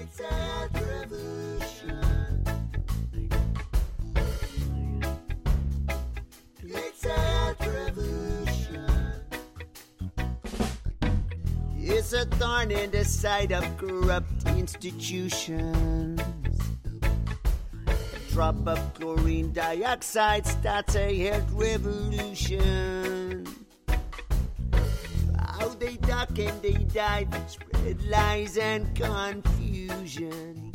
It's a health revolution. It's a health revolution. It's a thorn in the side of corrupt institutions. A drop of chlorine dioxide starts a health revolution. How they duck and they dive, spread lies and confusion.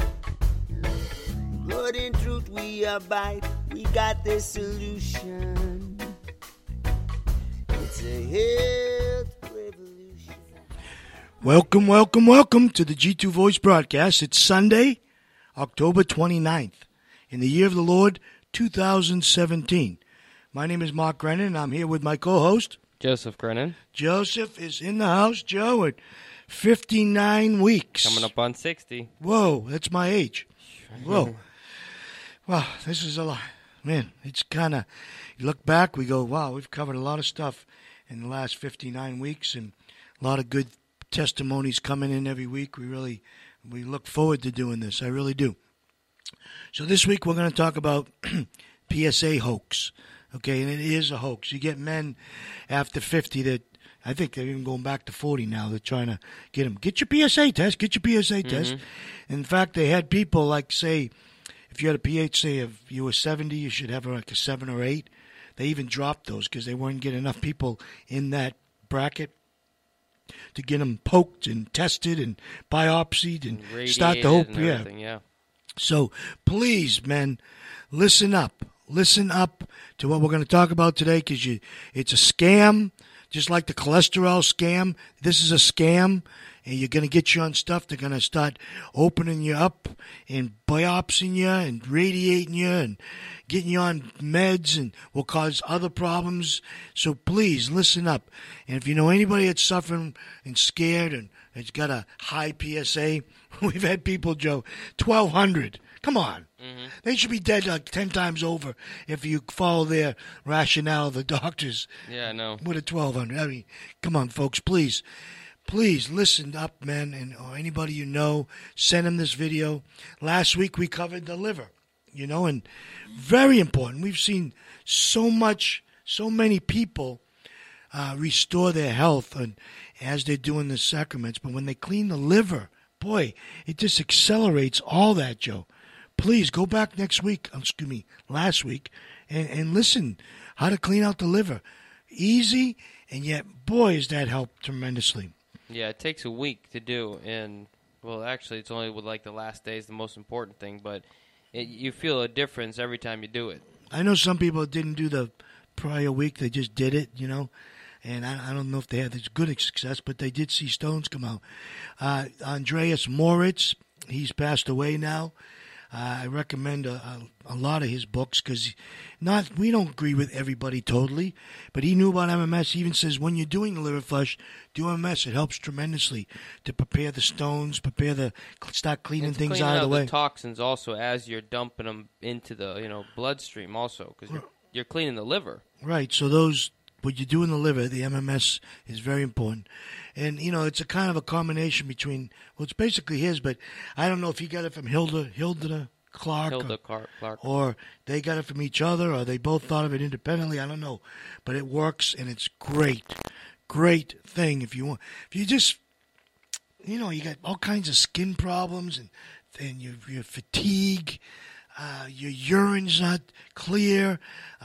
But in truth we abide, we got the solution. It's a health revolution. Welcome, welcome, welcome to the G2 Voice broadcast. It's Sunday, October 29th, in the year of the Lord, 2017. My name is Mark Grennan, and I'm here with my co-host, Joseph Grennan. Joseph is in the house. Joe, at 59 weeks. Coming up on 60. Whoa, that's my age. Whoa. Wow, this is a lot. Man, it's kind of, you look back, we go, wow, we've covered a lot of stuff in the last 59 weeks, and a lot of good testimonies coming in every week. We look forward to doing this. I really do. So this week we're going to talk about PSA hoax. Okay, and it is a hoax. You get men after 50 that, I think they're even going back to 40 now. They're trying to get them. Get your PSA test. Get your PSA test. In fact, they had people like say, if you had a pH, say if you were 70, you should have like a 7 or 8. They even dropped those because they weren't getting enough people in that bracket to get them poked and tested and biopsied and start the hope. Yeah. So please, men, listen up. Listen up to what we're going to talk about today because it's a scam, just like the cholesterol scam. This is a scam, and you're going to get you on stuff. They're going to start opening you up and biopsying you and radiating you and getting you on meds and will cause other problems. So please listen up. And if you know anybody that's suffering and scared and has got a high PSA, we've had people, Joe, 1,200. Come on. Mm-hmm. They should be dead like 10 times over if you follow their rationale, the doctors. Yeah, I know. With a 1,200. I mean, come on, folks, please. Please listen up, men, or anybody you know, send them this video. Last week we covered the liver, and very important. We've seen so many people restore their health and as they're doing the sacraments. But when they clean the liver, boy, it just accelerates all that, Joe. Please go back last week, and listen how to clean out the liver. Easy, and yet, boy, has that helped tremendously. Yeah, it takes a week to do, and, well, actually, it's only with, like, the last day is the most important thing, but you feel a difference every time you do it. I know some people didn't do the prior week. They just did it, and I don't know if they had this good success, but they did see stones come out. Andreas Moritz, he's passed away now. I recommend a lot of his books because we don't agree with everybody totally, but he knew about MMS. He even says when you're doing the liver flush, do MMS. It helps tremendously to prepare the stones, start cleaning things out of the way. The toxins also as you're dumping them into the bloodstream also because you're cleaning the liver. Right. So what you do in the liver, the MMS is very important. And, it's a kind of a combination between, well, it's basically his, but I don't know if he got it from Hilda Clark. Or they got it from each other, or they both thought of it independently. I don't know. But it works, and it's great. Great thing if you want. If you just, you got all kinds of skin problems, and your fatigue, your urine's not clear,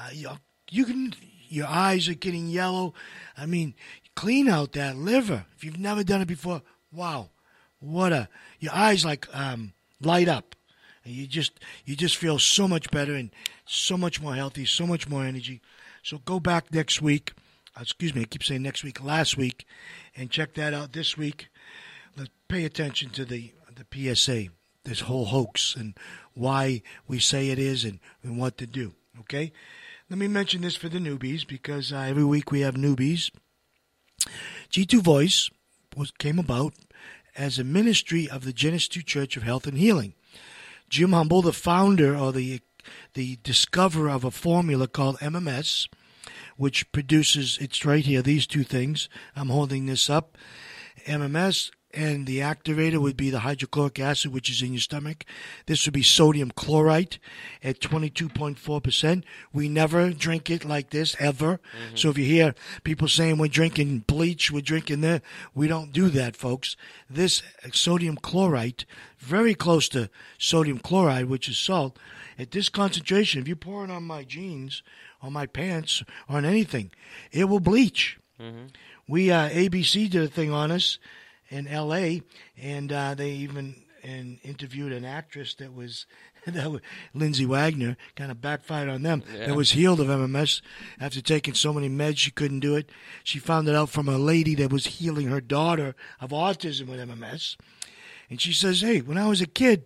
your eyes are getting yellow. I mean, clean out that liver. If you've never done it before, wow, your eyes like light up. And you just feel so much better and so much more healthy, so much more energy. So go back next week. I keep saying next week, last week, and check that out this week. Let's pay attention to the PSA, this whole hoax, and why we say it is and what to do, okay? Let me mention this for the newbies because every week we have newbies. G2 Voice came about as a ministry of the Genesis Church of Health and Healing. Jim Humble, the founder or the discoverer of a formula called MMS, which produces, it's right here, these two things. I'm holding this up. MMS and the activator would be the hydrochloric acid, which is in your stomach. This would be sodium chloride at 22.4%. We never drink it like this, ever. Mm-hmm. So if you hear people saying we're drinking bleach, we're drinking that, we don't do that, folks. This sodium chloride, very close to sodium chloride, which is salt, at this concentration, if you pour it on my jeans, on my pants, or on anything, it will bleach. Mm-hmm. We, ABC did a thing on us in L.A., and they even interviewed an actress that was Lindsay Wagner, kind of backfired on them, that was healed of MMS after taking so many meds she couldn't do it. She found it out from a lady that was healing her daughter of autism with MMS. And she says, hey, when I was a kid,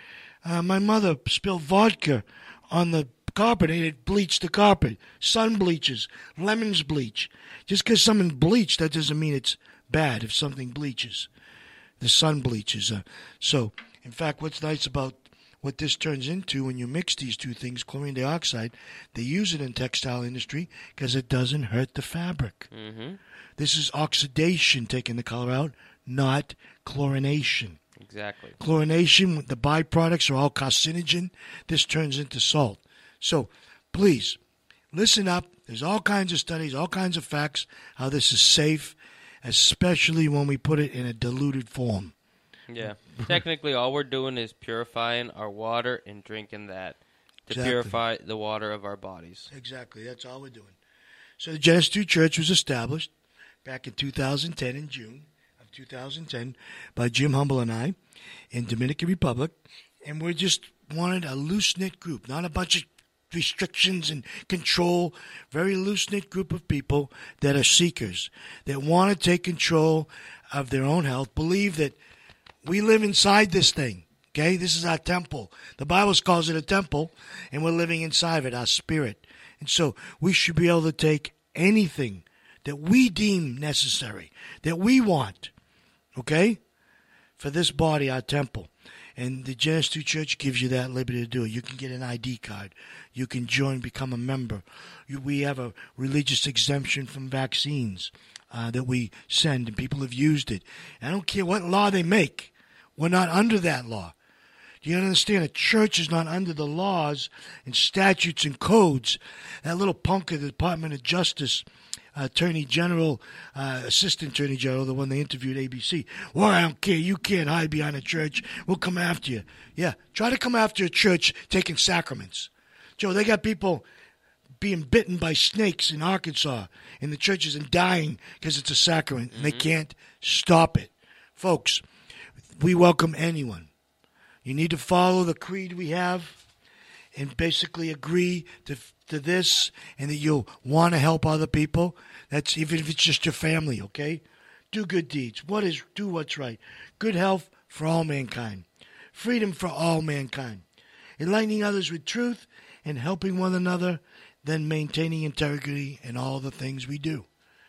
my mother spilled vodka on the carpet and it bleached the carpet. Sun bleaches, lemons bleach. Just because something bleached, that doesn't mean it's bad if something bleaches. The sun bleaches. So, in fact, what's nice about what this turns into when you mix these two things, chlorine dioxide, they use it in textile industry because it doesn't hurt the fabric. Mm-hmm. This is oxidation taking the color out, not chlorination. Exactly. Chlorination, the byproducts are all carcinogen. This turns into salt. So, please, listen up. There's all kinds of studies, all kinds of facts, how this is safe, especially when we put it in a diluted form. Yeah. Technically, all we're doing is purifying our water and drinking that to purify the water of our bodies. Exactly. That's all we're doing. So the Genesis 2 Church was established back in 2010, in June of 2010, by Jim Humble and I in Dominican Republic. And we just wanted a loose-knit group, not a bunch of restrictions and control, very loose-knit group of people that are seekers, that want to take control of their own health, believe that we live inside this thing, okay? This is our temple. The Bible calls it a temple, and we're living inside of it, our spirit. And so we should be able to take anything that we deem necessary, that we want, okay, for this body, our temple. And the Genesis 2 Church gives you that liberty to do it. You can get an ID card. You can join, become a member. We have a religious exemption from vaccines that we send, and people have used it. I don't care what law they make. We're not under that law. Do you understand? A church is not under the laws and statutes and codes. That little punk of the Department of Justice, Attorney General, Assistant Attorney General, the one they interviewed ABC. Well, I don't care. You can't hide behind a church. We'll come after you. Yeah, try to come after a church taking sacraments. Joe, they got people being bitten by snakes in Arkansas in the churches and dying because it's a sacrament, and they can't stop it. Folks, we welcome anyone. You need to follow the creed we have and basically agree to this, and that you'll want to help other people. That's even if it's just your family, okay? Do good deeds. Do what's right. Good health for all mankind. Freedom for all mankind. Enlightening others with truth and helping one another, then maintaining integrity in all the things we do.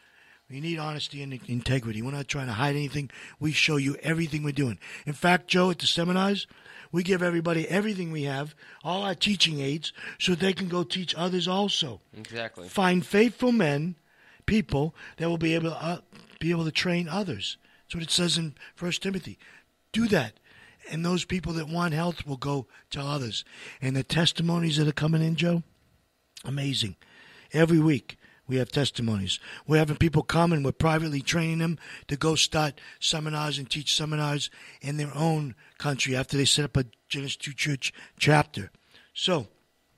We need honesty and integrity. We're not trying to hide anything. We show you everything we're doing. In fact, Joe, at the seminars, we give everybody everything we have, all our teaching aids, so they can go teach others also. Exactly. Find faithful men, people that will be able to train others. That's what it says in 1 Timothy. Do that. And those people that want health will go tell others. And the testimonies that are coming in, Joe, amazing. Every week we have testimonies. We're having people come and we're privately training them to go start seminars and teach seminars in their own country after they set up a Genesis 2 Church chapter. So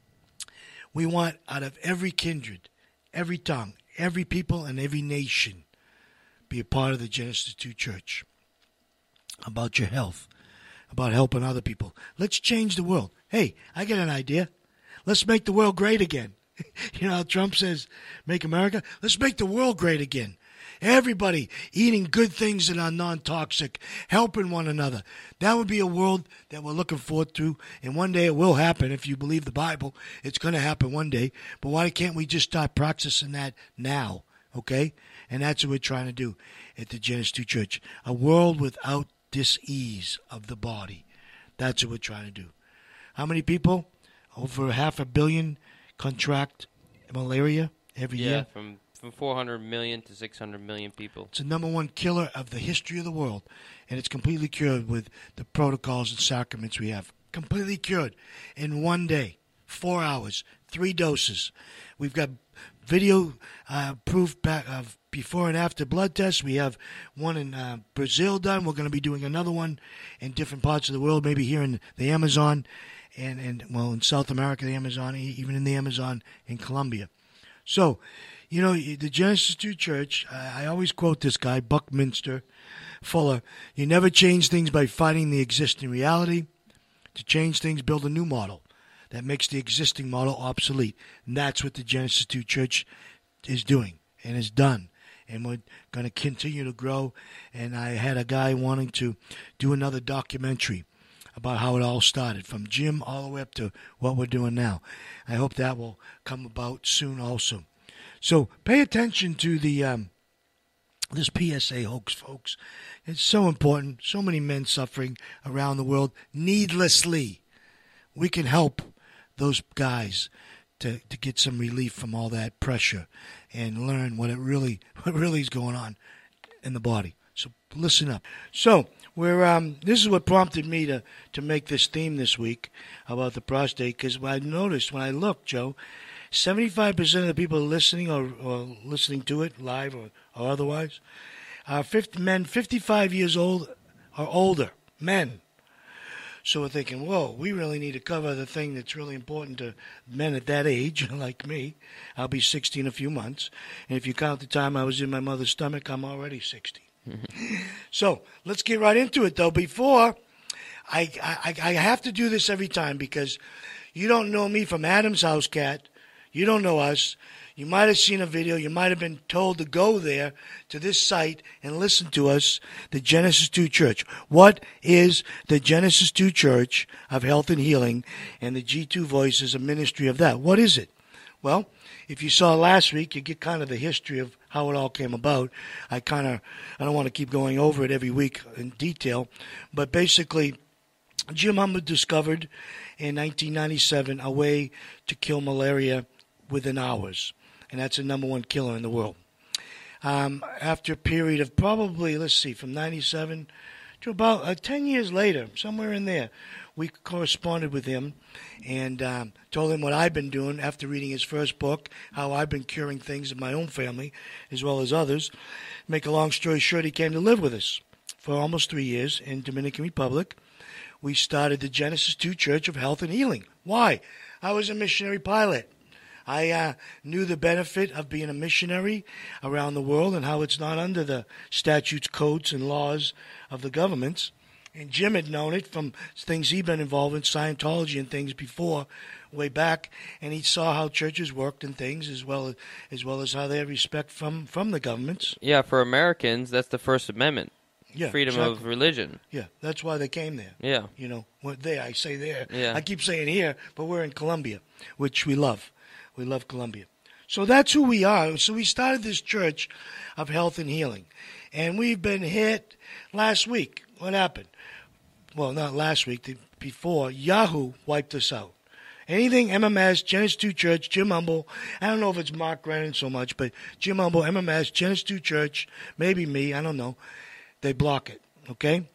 we want out of every kindred, every tongue, every people, and every nation be a part of the Genesis 2 Church. About your health, about helping other people. Let's change the world. Hey, I got an idea. Let's make the world great again. You know how Trump says, make America? Let's make the world great again. Everybody eating good things that are non-toxic, helping one another. That would be a world that we're looking forward to, and one day it will happen. If you believe the Bible, it's going to happen one day. But why can't we just start practicing that now, okay? And that's what we're trying to do at the Genesis 2 Church. A world without dis-ease of the body. That's what we're trying to do. How many people? Over 500 million contract malaria every year. From from 400 million to 600 million people. It's the number one killer of the history of the world, and it's completely cured with the protocols and sacraments we have. Completely cured in 1 day, 4 hours, 3 doses. We've got video proof of before and after blood tests. We have one in Brazil done. We're going to be doing another one in different parts of the world, maybe here in the Amazon and in South America, the Amazon, even in the Amazon in Colombia. So, the Genesis 2 Church, I always quote this guy, Buckminster Fuller, you never change things by fighting the existing reality. To change things, build a new model that makes the existing model obsolete. And that's what the Genesis 2 Church is doing and has done. And we're going to continue to grow. And I had a guy wanting to do another documentary about how it all started, from Jim all the way up to what we're doing now. I hope that will come about soon also. So pay attention to the this PSA hoax, folks. It's so important. So many men suffering around the world needlessly. We can help those guys to get some relief from all that pressure and learn what really is going on in the body. So listen up. So this is what prompted me to make this theme this week about the prostate, because I noticed when I looked, Joe, 75% of the people listening or listening to it live or otherwise are men 55 years old or older, men. So we're thinking, whoa, we really need to cover the thing that's really important to men at that age, like me. I'll be 60 in a few months. And if you count the time I was in my mother's stomach, I'm already 60. So let's get right into it, though. Before, I have to do this every time, because you don't know me from Adam's House Cat. You don't know us. You might have seen a video. You might have been told to go there to this site and listen to us, the Genesis 2 Church. What is the Genesis 2 Church of Health and Healing, and the G2 Voice is a ministry of that? What is it? Well, if you saw last week, you get kind of the history of how it all came about. I don't want to keep going over it every week in detail, but basically, Jim Humble discovered in 1997 a way to kill malaria within hours, and that's the number one killer in the world. After a period of probably, from 97 to about 10 years later, somewhere in there, we corresponded with him and told him what I've been doing after reading his first book, how I've been curing things in my own family as well as others. Make a long story short, he came to live with us for almost 3 years in Dominican Republic. We started the Genesis 2 Church of Health and Healing. Why? I was a missionary pilot. I knew the benefit of being a missionary around the world and how it's not under the statutes, codes, and laws of the governments. And Jim had known it from things he'd been involved in, Scientology and things before, way back. And he saw how churches worked and things, as well as how they have respect from the governments. Yeah, for Americans, that's the First Amendment. Yeah, freedom exactly. of religion. Yeah, that's why they came there. Yeah. I say there. Yeah. I keep saying here, but we're in Colombia, which we love. We love Colombia. So that's who we are. So we started this Church of Health and Healing. And we've been hit last week. What happened? Well, not last week, before. Yahoo wiped us out. Anything MMS, Genesis 2 Church, Jim Humble. I don't know if it's Mark Brennan so much, but Jim Humble, MMS, Genesis 2 Church, maybe me, I don't know. They block it, okay?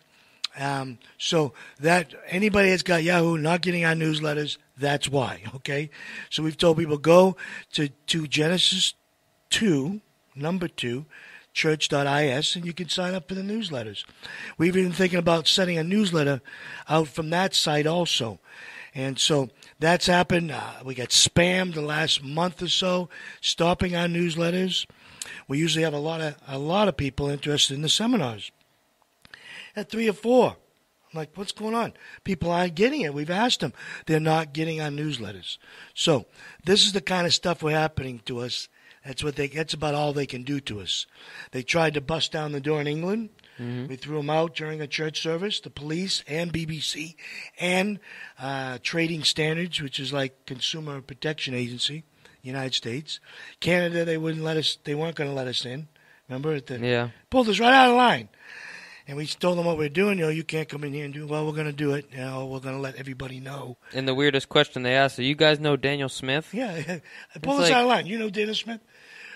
So that anybody that's got Yahoo not getting our newsletters, that's why, okay? So we've told people go to Genesis 2, number 2, church.is, and you can sign up for the newsletters. We've been thinking about sending a newsletter out from that site also. And so that's happened. We got spammed the last month or so, stopping our newsletters. We usually have a lot of people interested in the seminars. At 3 or 4. I'm like, what's going on? People aren't getting it. We've asked them. They're not getting our newsletters. So this is the kind of stuff we're happening to us. That's about all they can do to us. They tried to bust down the door in England. Mm-hmm. We threw them out during a church service, the police and BBC and Trading Standards, which is like Consumer Protection Agency, United States. Canada, they weren't going to let us in. Remember? Pulled us right out of line. And we told them what we're doing. You can't come in here and do, well, we're going to do it. We're going to let everybody know. And the weirdest question they asked, do you guys know Daniel Smith? Yeah. Pull us out of line. You know Daniel Smith?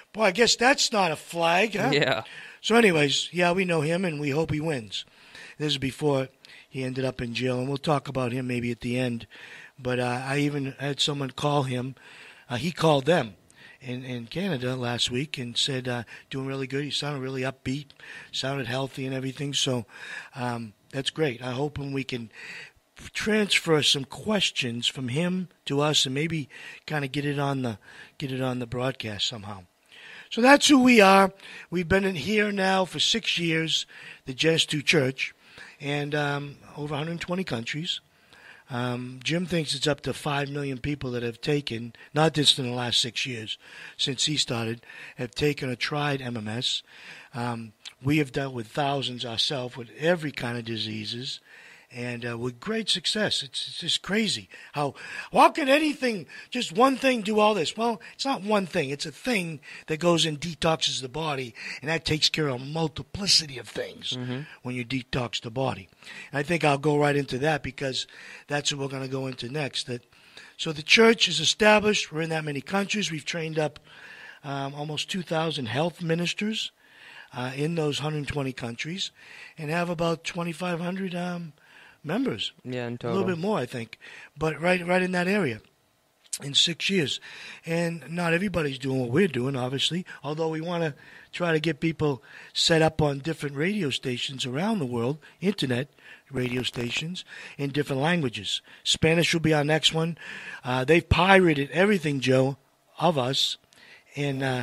Boy, I guess that's not a flag, huh? Yeah. So anyways, yeah, we know him, and we hope he wins. This is before he ended up in jail, and we'll talk about him maybe at the end. But I even had someone call him. He called them in Canada last week and said, doing really good. He sounded really upbeat, sounded healthy and everything. So that's great. I hope we can transfer some questions from him to us and maybe kind of get it on the broadcast somehow. So that's who we are. We've been in here now for 6 years, the Genesis 2 Church, and over 120 countries. Jim thinks it's up to 5 million people that have taken, not just in the last 6 years, since he started, have taken or tried MMS. We have dealt with thousands ourselves with every kind of diseases, and with great success. It's just crazy. How can anything, just one thing, do all this? Well, it's not one thing. It's a thing that goes and detoxes the body, and that takes care of a multiplicity of things when you detox the body. And I think I'll go right into that because that's what we're going to go into next. So the church is established. We're in that many countries. We've trained up almost 2,000 health ministers in those 120 countries and have about 2,500 members. Yeah, in total. A little bit more, I think. But right in that area in 6 years. And not everybody's doing what we're doing, obviously, although we want to try to get people set up on different radio stations around the world, internet radio stations, in different languages. Spanish will be our next one. They've pirated everything, Joe, of us in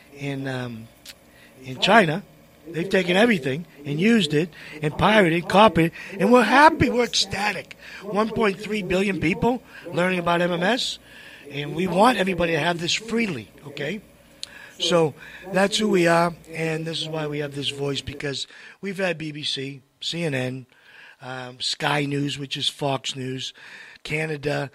China. They've taken everything and used it and pirated, copied it, and we're happy. We're ecstatic. 1.3 billion people learning about MMS, and we want everybody to have this freely, okay? So that's who we are, and this is why we have this voice, because we've had BBC, CNN, Sky News, which is Fox News, Canada,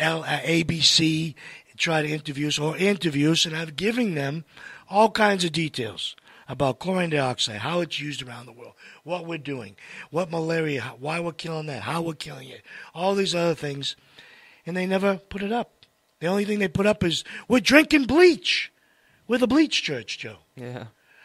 ABC, try to interview us, and I'm giving them all kinds of details about chlorine dioxide, how it's used around the world, what we're doing, what malaria, why we're killing that, how we're killing it, all these other things, and they never put it up. The only thing they put up is, we're drinking bleach. We're the bleach church, Joe. Yeah.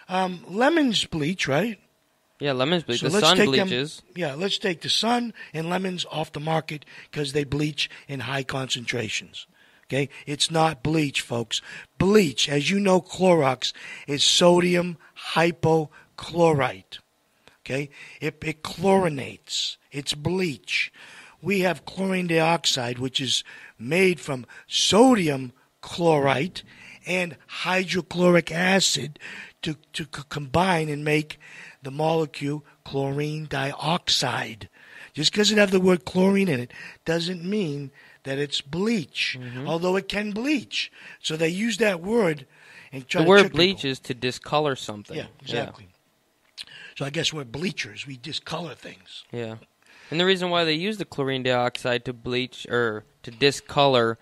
Lemons bleach, right? Yeah, lemons bleach. So the let's sun take bleaches. Let's take the sun and lemons off the market because they bleach in high concentrations. Okay? It's not bleach, folks. Bleach, as you know, Clorox, is sodium hypochlorite. Okay? It chlorinates. It's bleach. We have chlorine dioxide, which is made from sodium chlorite and hydrochloric acid to combine and make the molecule chlorine dioxide. Just because it has the word chlorine in it doesn't mean that it's bleach, although it can bleach. So they use that word and try to trick people. The word bleach is to discolor something. Yeah, exactly. Yeah. So I guess we're bleachers. We discolor things. Yeah. And the reason why they use the chlorine dioxide to bleach or to discolor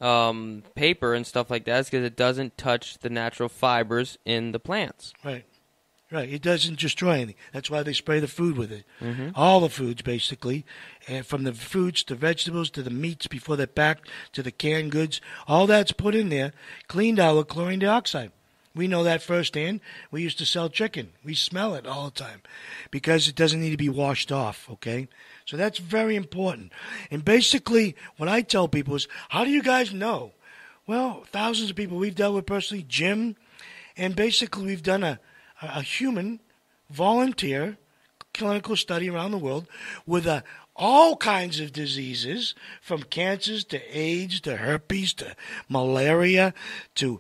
paper and stuff like that is because it doesn't touch the natural fibers in the plants. Right. Right. It doesn't destroy anything. That's why they spray the food with it. All the foods, basically, and from the fruits to vegetables to the meats before they're packed to the canned goods, all that's put in there, cleaned out with chlorine dioxide. We know that firsthand. We used to sell chicken. We smell it all the time because it doesn't need to be washed off, okay? So that's very important. And basically, what I tell people is, how do you guys know? Well, thousands of people we've dealt with personally, Jim, and basically we've done a human volunteer clinical study around the world with all kinds of diseases, from cancers to AIDS to herpes to malaria to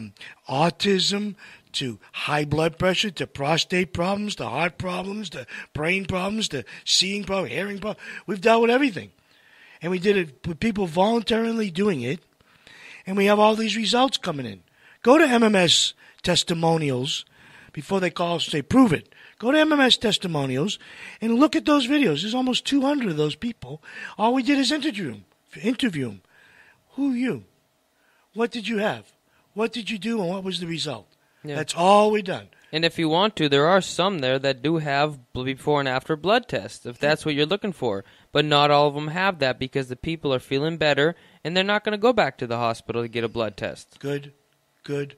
autism to high blood pressure to prostate problems to heart problems to brain problems to seeing problems, hearing problems. We've dealt with everything. And we did it with people voluntarily doing it, and we have all these results coming in. Go to MMS testimonials before they call us and say, prove it. Go to MMS testimonials and look at those videos. There's almost 200 of those people. All we did is interview them. Who are you? What did you have? What did you do, and what was the result? Yeah. That's all we done. And if you want to, there are some there that do have before and after blood tests, if that's what you're looking for. But not all of them have that because the people are feeling better, and they're not going to go back to the hospital to get a blood test. Good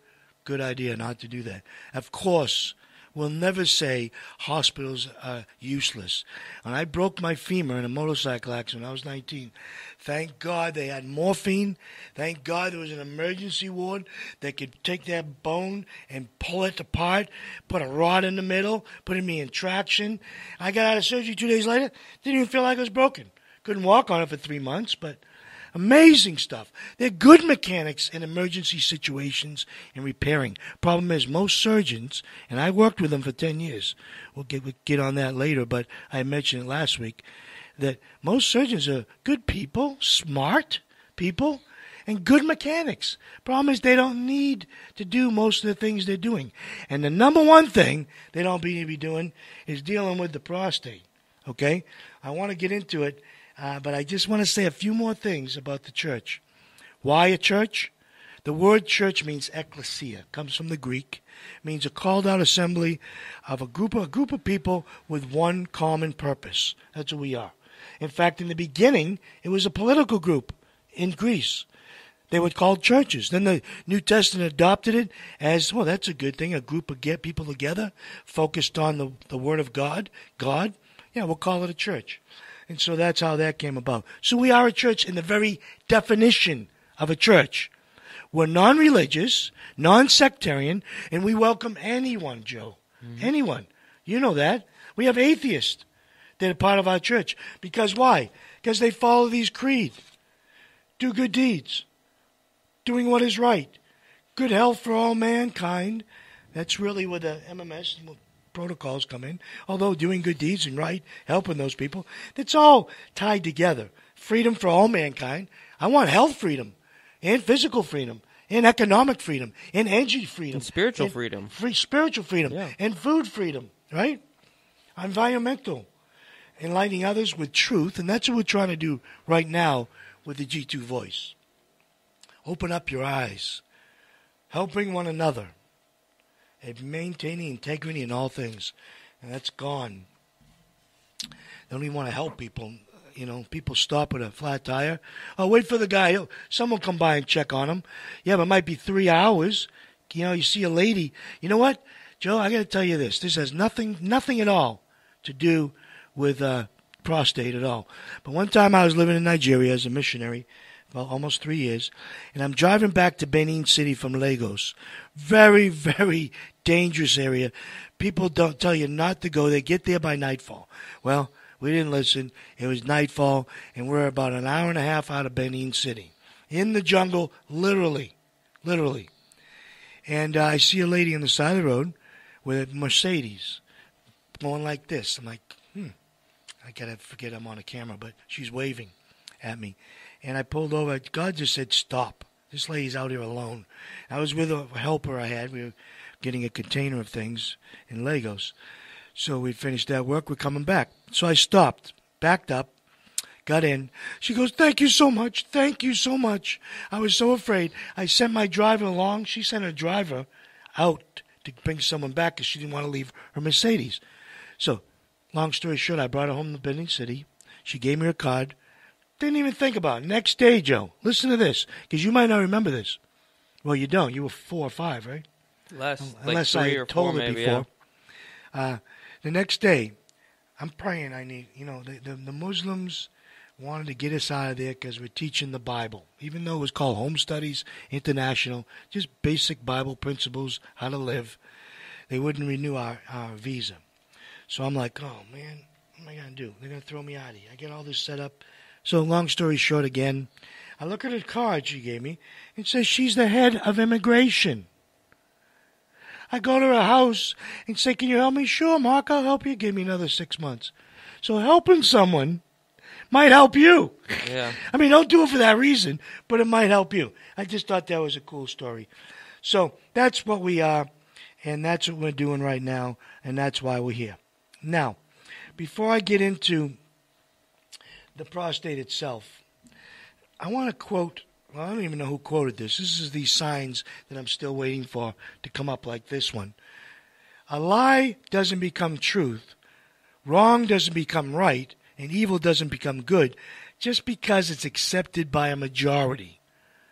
good idea not to do that. Of course, we'll never say hospitals are useless. When I broke my femur in a motorcycle accident when I was 19, thank God they had morphine. Thank God there was an emergency ward that could take that bone and pull it apart, put a rod in the middle, putting me in traction. I got out of surgery 2 days later. Didn't even feel like I was broken. Couldn't walk on it for 3 months, but amazing stuff. They're good mechanics in emergency situations and repairing. Problem is, most surgeons, and I worked with them for 10 years. We'll get on that later, but I mentioned it last week, that most surgeons are good people, smart people, and good mechanics. Problem is, they don't need to do most of the things they're doing. And the number one thing they don't need to be doing is dealing with the prostate. Okay? I want to get into it. But I just want to say a few more things about the church. Why a church? The word church means ecclesia. Comes from the Greek. Means a called out assembly of a group of people with one common purpose. That's what we are. In fact, in the beginning, it was a political group in Greece. They were called churches. Then the New Testament adopted it as, well, that's a good thing, a group of people together focused on the Word of God. Yeah, we'll call it a church. And so that's how that came about. So we are a church in the very definition of a church. We're non-religious, non-sectarian, and we welcome anyone, Joe. Mm-hmm. Anyone. You know that. We have atheists that are part of our church. Because why? Because they follow these creeds. Do good deeds. Doing what is right. Good health for all mankind. That's really where the MMS protocols come in, although doing good deeds and right, helping those people, it's all tied together. Freedom for all mankind. I want health freedom and physical freedom and economic freedom and energy freedom. And spiritual freedom. Spiritual freedom, yeah. And food freedom, right? Environmental. Enlightening others with truth, and that's what we're trying to do right now with the G2 Voice. Open up your eyes. Helping one another. And maintaining integrity in all things. And that's gone. They don't even want to help people. You know, people stop with a flat tire. Oh, wait for the guy. Someone will come by and check on him. Yeah, but it might be 3 hours. You know, you see a lady. You know what, Joe, I got to tell you this. This has nothing at all to do with prostate at all. But one time I was living in Nigeria as a missionary. Well, almost 3 years. And I'm driving back to Benin City from Lagos. Very, very dangerous area. People don't tell you not to go. They get there by nightfall. Well, we didn't listen. It was nightfall, and we're about an hour and a half out of Benin City. In the jungle, literally. And I see a lady on the side of the road with a Mercedes going like this. I'm like, I got to forget I'm on a camera, but she's waving at me. And I pulled over. God just said, stop. This lady's out here alone. I was with a helper I had. We were getting a container of things in Lagos. So we finished that work. We're coming back. So I stopped, backed up, got in. She goes, thank you so much. Thank you so much. I was so afraid. I sent my driver along. She sent her driver out to bring someone back because she didn't want to leave her Mercedes. So, long story short, I brought her home to Benin City. She gave me her card. Didn't even think about it. Next day, Joe, listen to this, because you might not remember this. Well, you don't. You were 4 or 5, right? Unless I or told 4 it maybe, before. Yeah. The next day, I'm praying. The Muslims wanted to get us out of there because we're teaching the Bible, even though it was called Home Studies International, just basic Bible principles, how to live. They wouldn't renew our visa. So I'm like, oh, man, what am I going to do? They're going to throw me out of here. I get all this set up. So long story short again, I look at a card she gave me. It says she's the head of immigration. I go to her house and say, can you help me? Sure, Mark, I'll help you. Give me another 6 months. So helping someone might help you. Yeah. I mean, don't do it for that reason, but it might help you. I just thought that was a cool story. So that's what we are, and that's what we're doing right now, and that's why we're here. Now, before I get into the prostate itself, I want to quote, well, I don't even know who quoted this. This is these signs that I'm still waiting for to come up like this one. A lie doesn't become truth, wrong doesn't become right, and evil doesn't become good just because it's accepted by a majority.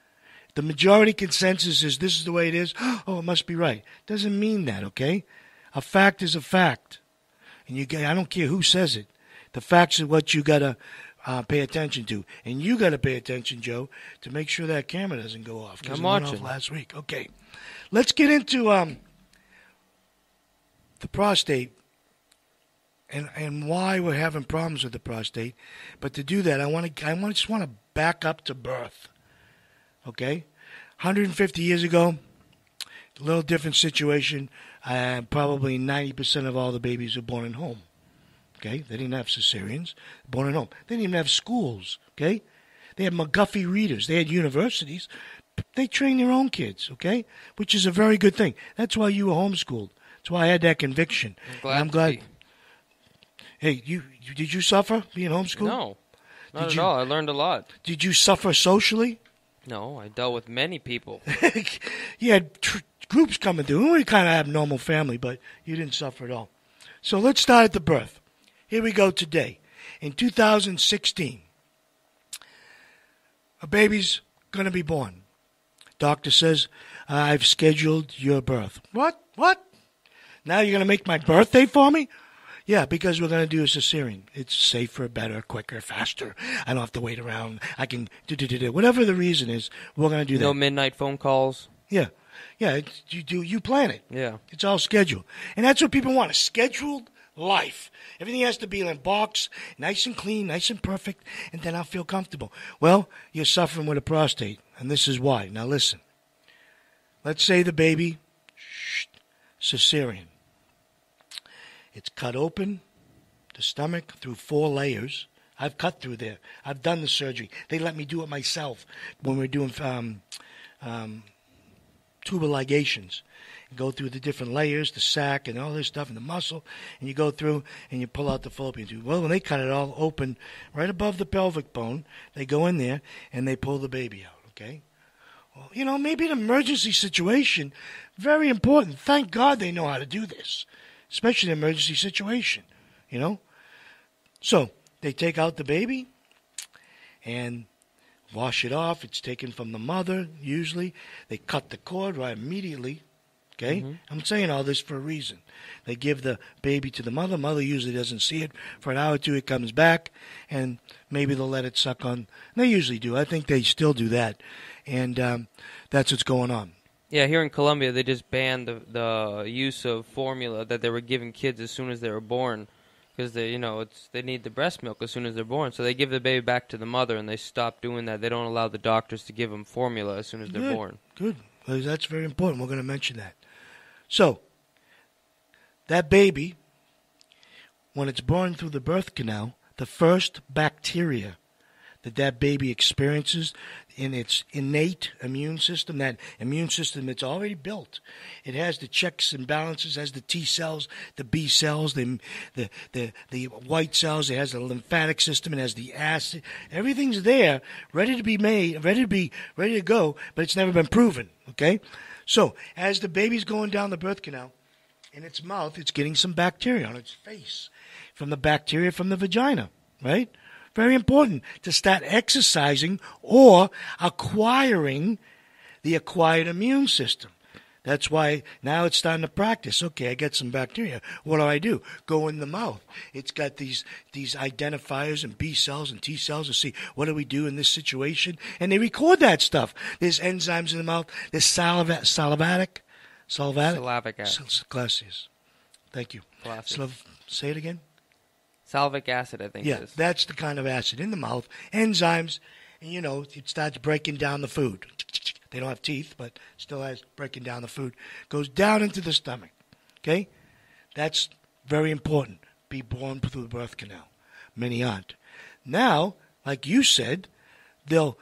the majority consensus is this is the way it is. Oh, it must be right. Doesn't mean that, okay? A fact is a fact. And I don't care who says it. The facts are what you got to pay attention to. And you got to pay attention, Joe, to make sure that camera doesn't go off. Because it went off last week. Okay. Let's get into the prostate and why we're having problems with the prostate. But to do that, I just want to back up to birth. Okay? 150 years ago, a little different situation. Probably 90% of all the babies were born at home. Okay? They didn't have cesareans. Born at home. They didn't even have schools. Okay? They had McGuffey readers. They had universities. They trained their own kids. Okay? Which is a very good thing. That's why you were homeschooled. That's why I had that conviction. I'm glad. Hey, did you suffer being homeschooled? No. Not at all. I learned a lot. Did you suffer socially? No, I dealt with many people. You had groups coming through. We were kind of abnormal family, but you didn't suffer at all. So let's start at the birth. Here we go today. In 2016, a baby's going to be born. Doctor says, I've scheduled your birth. What? Now you're going to make my birthday for me? Yeah, because we're going to do a cesarean. It's safer, better, quicker, faster. I don't have to wait around. I can do. Whatever the reason is, we're going to do that. No midnight phone calls. Yeah. You plan it. Yeah. It's all scheduled. And that's what people want, a scheduled life. Everything has to be in a box, nice and clean, nice and perfect, and then I'll feel comfortable. Well, you're suffering with a prostate, and this is why. Now listen. Let's say the baby, cesarean. It's cut open, the stomach, through 4 layers. I've cut through there. I've done the surgery. They let me do it myself when we're doing tubal ligations. You go through the different layers, the sac and all this stuff, and the muscle, and you go through and you pull out the fallopian tube. Well, when they cut it all open right above the pelvic bone, they go in there and they pull the baby out, okay? Well, maybe an emergency situation, very important. Thank God they know how to do this. Especially an emergency situation, So they take out the baby and wash it off. It's taken from the mother, usually. They cut the cord right immediately, okay? Mm-hmm. I'm saying all this for a reason. They give the baby to the mother. Mother usually doesn't see it. For an hour or two, it comes back, and maybe they'll let it suck on. They usually do. I think they still do that, and that's what's going on. Yeah, here in Colombia, they just banned the use of formula that they were giving kids as soon as they were born, because they need the breast milk as soon as they're born. So they give the baby back to the mother, and they stop doing that. They don't allow the doctors to give them formula as soon as they're born. Good. Well, that's very important. We're going to mention that. So that baby, when it's born through the birth canal, the first bacteria that baby experiences in its innate immune system, that immune system that's already built. It has the checks and balances, has the T cells, the B cells, the white cells. It has the lymphatic system. It has the acid. Everything's there, ready to be made, ready to go, but it's never been proven, okay? So as the baby's going down the birth canal, in its mouth, it's getting some bacteria on its face from the bacteria from the vagina, right? Very important to start exercising or acquiring the acquired immune system. That's why now it's starting to practice. Okay, I get some bacteria. What do? Go in the mouth. It's got these identifiers and B cells and T cells to see what do we do in this situation. And they record that stuff. There's enzymes in the mouth. There's salvic acid. Glacius. Thank you. Say it again. Salvic acid, I think it is. That's the kind of acid in the mouth. Enzymes, and it starts breaking down the food. They don't have teeth, but still has breaking down the food. Goes down into the stomach. Okay? That's very important. Be born through the birth canal. Many aren't. Now, like you said, they'll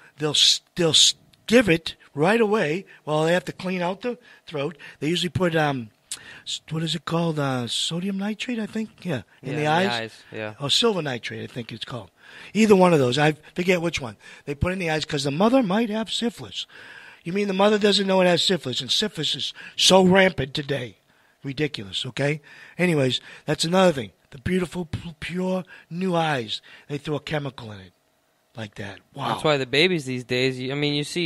give it right away. Well, they have to clean out the throat. They usually put what is it called? Sodium nitrate, I think. Yeah, in the eyes. Yeah. Or silver nitrate, I think it's called. Either one of those. I forget which one. They put in the eyes because the mother might have syphilis. You mean the mother doesn't know it has syphilis, and syphilis is so rampant today. Ridiculous, okay? Anyways, that's another thing. The beautiful, pure, new eyes. They throw a chemical in it like that. Wow. That's why the babies these days, you see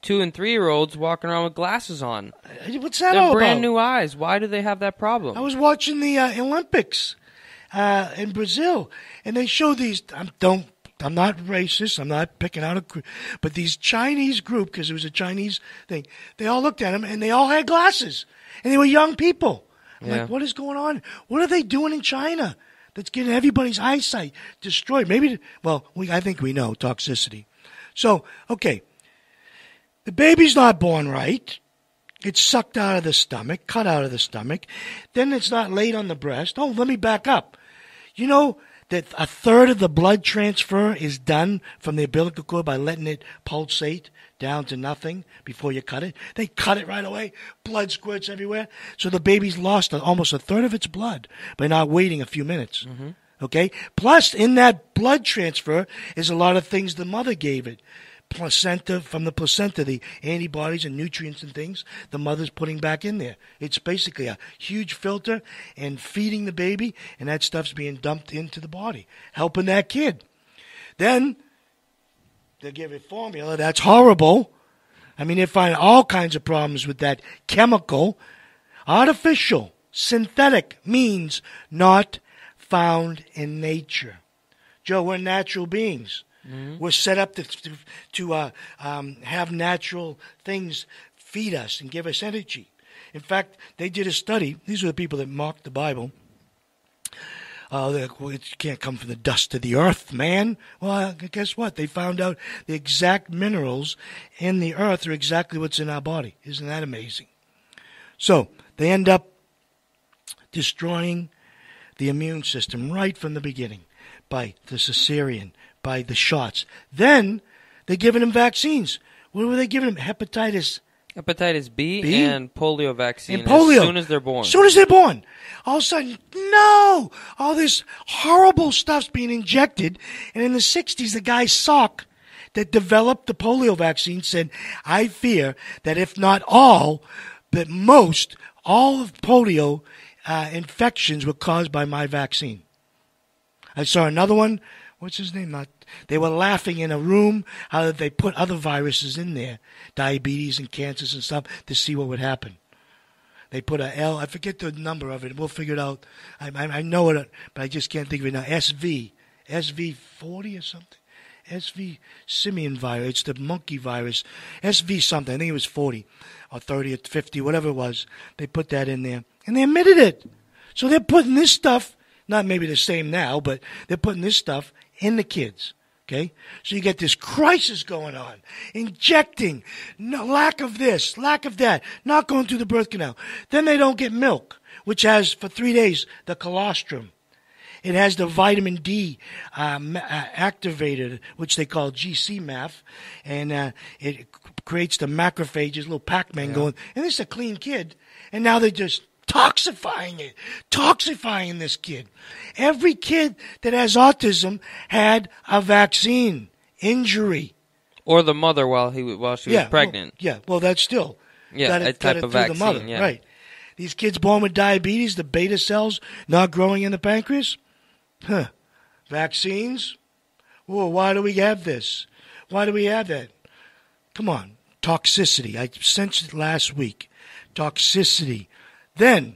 2 and 3-year-olds walking around with glasses on. What's that They're all brand about? new eyes. Why do they have that problem? I was watching the Olympics in Brazil, and they show these. I'm not racist. I'm not picking out but these Chinese group, because it was a Chinese thing. They all looked at him, and they all had glasses, and they were young people. I'm like, what is going on? What are they doing in China that's getting everybody's eyesight destroyed? Maybe. Well, I think we know toxicity. So, okay, the baby's not born right. It's sucked out of the stomach, cut out of the stomach. Then it's not laid on the breast. Oh, let me back up. You know that a third of the blood transfer is done from the umbilical cord by letting it pulsate down to nothing before you cut it. They cut it right away. Blood squirts everywhere. So the baby's lost almost a third of its blood by not waiting a few minutes. Mm-hmm. Okay? Plus, in that blood transfer is a lot of things the mother gave it. Placenta, from the placenta, the antibodies and nutrients and things the mother's putting back in there. It's basically a huge filter and feeding the baby, and that stuff's being dumped into the body, helping that kid. Then they give it formula. That's horrible. I mean, they find all kinds of problems with that chemical. Artificial, synthetic means not found in nature. Joe, we're natural beings. Mm-hmm. We're set up to have natural things feed us and give us energy. In fact, they did a study. These are the people that mocked the Bible. It can't come from the dust of the earth, man. Well, guess what? They found out the exact minerals in the earth are exactly what's in our body. Isn't that amazing? So they end up destroying the immune system right from the beginning by the cesarean, by the shots. Then they're giving them vaccines. What were they giving them? Hepatitis B and polio vaccine and polio. As soon as they're born. As soon as they're born. All of a sudden, no! All this horrible stuff's being injected. And in the 60s, the guy Salk that developed the polio vaccine said, I fear that if not all, but most, all of polio infections were caused by my vaccine. I saw another one. What's his name? They were laughing in a room how they put other viruses in there, diabetes and cancers and stuff, to see what would happen. They put a L. I forget the number of it. We'll figure it out. I know it, but I just can't think of it now. SV40 or something. SV simian virus. It's the monkey virus. SV something. I think it was 40 or 30 or 50, whatever it was. They put that in there, and they admitted it. So they're putting this stuff, not maybe the same now, but they're putting this stuff in the kids. Okay? So you get this crisis going on. Injecting, no, lack of this, lack of that, not going through the birth canal. Then they don't get milk, which has, for 3 days, the colostrum. It has the vitamin D activated, which they call GC-MAF, and it creates the macrophages, little Pac-Man going. And this is a clean kid, and now they're just toxifying this kid. Every kid that has autism had a vaccine injury, or the mother while she was pregnant. Well, that's still a type of vaccine. The mother, right? These kids born with diabetes, the beta cells not growing in the pancreas. Vaccines. Well, why do we have this? Why do we have that? Come on, toxicity. I sensed it last week. Toxicity. Then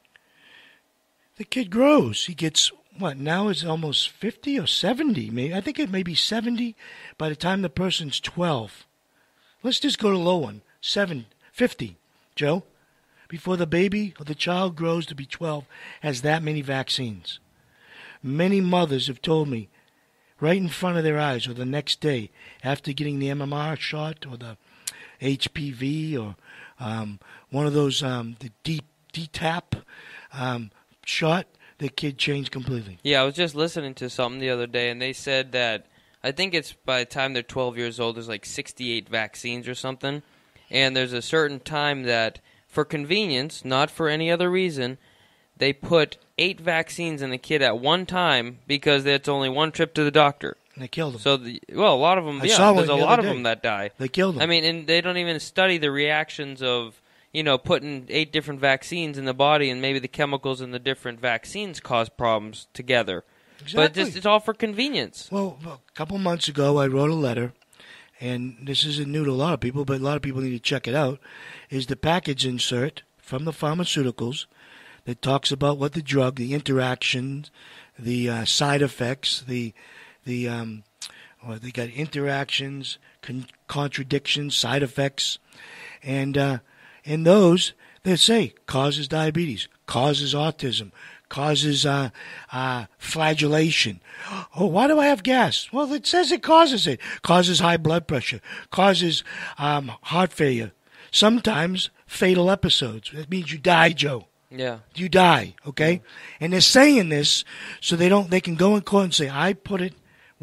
the kid grows. He gets, what, now it's almost 50 or 70. Maybe. I think it may be 70 by the time the person's 12. Let's just go to low one. 50, Joe. Before the baby or the child grows to be 12, has that many vaccines. Many mothers have told me, right in front of their eyes, or the next day, after getting the MMR shot or the HPV or one of those, the DTaP shot, the kid changed completely. Yeah, I was just listening to something the other day, and they said that I think it's by the time they're 12 years old, there's like 68 vaccines or something, and there's a certain time that, for convenience, not for any other reason, they put 8 vaccines in the kid at one time because it's only one trip to the doctor. And they killed them. So, a lot of them, there's a lot of them that die. They killed them. I mean, and they don't even study the reactions of, putting 8 different vaccines in the body, and maybe the chemicals in the different vaccines cause problems together. Exactly. But it's all for convenience. Well, a couple months ago, I wrote a letter, and this isn't new to a lot of people, but a lot of people need to check it out, is the package insert from the pharmaceuticals that talks about what the drug, the interactions, the side effects, or they got interactions, contradictions, side effects, and in those they say causes diabetes, causes autism, causes flagellation. Oh, why do I have gas? Well, it says it. Causes high blood pressure, causes heart failure, sometimes fatal episodes. That means you die, Joe. Yeah. You die, okay? Yeah. And they're saying this so they can go in court and say, I put it,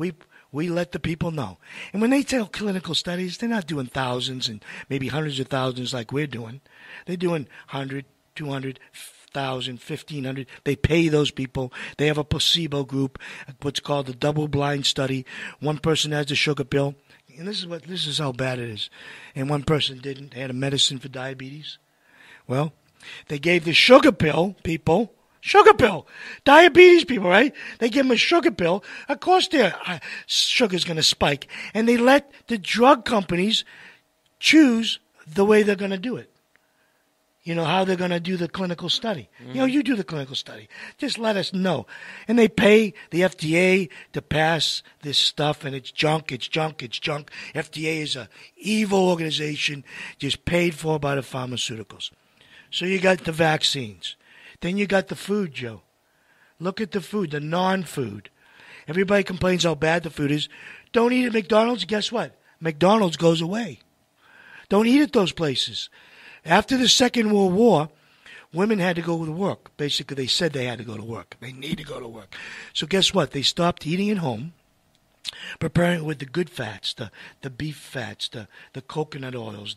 we let the people know. And when they tell clinical studies, they're not doing thousands and maybe hundreds of thousands like we're doing. They're doing 100, 200, 1,000, 1,500. They pay those people. They have a placebo group, what's called a double-blind study. One person has the sugar pill, and this is how bad it is. And one person didn't. They had a medicine for diabetes. Well, they gave the sugar pill people. Sugar pill. Diabetes people, right? They give them a sugar pill. Of course their sugar's going to spike. And they let the drug companies choose the way they're going to do it. You know, how they're going to do the clinical study. Mm-hmm. You know, you do the clinical study. Just let us know. And they pay the FDA to pass this stuff, and it's junk, it's junk, it's junk. FDA is an evil organization just paid for by the pharmaceuticals. So you got the vaccines. Then you got the food, Joe. Look at the food, the non-food. Everybody complains how bad the food is. Don't eat at McDonald's. Guess what? McDonald's goes away. Don't eat at those places. After the Second World War, women had to go to work. Basically, they said they had to go to work. They need to go to work. So guess what? They stopped eating at home, preparing it with the good fats, the beef fats, the coconut oils,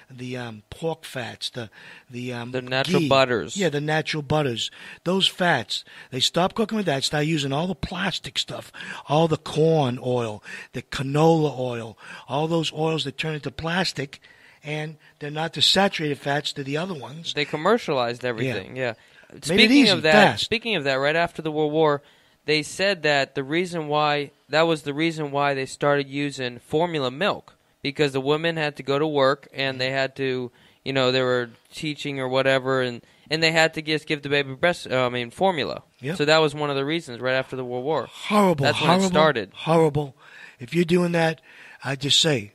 the pork fats, the natural ghee. butters. Yeah, the natural butters. Those fats. They stopped cooking with that. Start using all the plastic stuff, all the corn oil, the canola oil, all those oils that turn into plastic, and they're not the saturated fats. They're the other ones. They commercialized everything. Yeah. Speaking of that, right after the World War, they said that the reason why they started using formula milk, because the women had to go to work and they had to, they were teaching or whatever, and they had to just give the baby formula. Yep. So that was one of the reasons right after the World War. Horrible. That's when it started. Horrible. If you're doing that, I just say,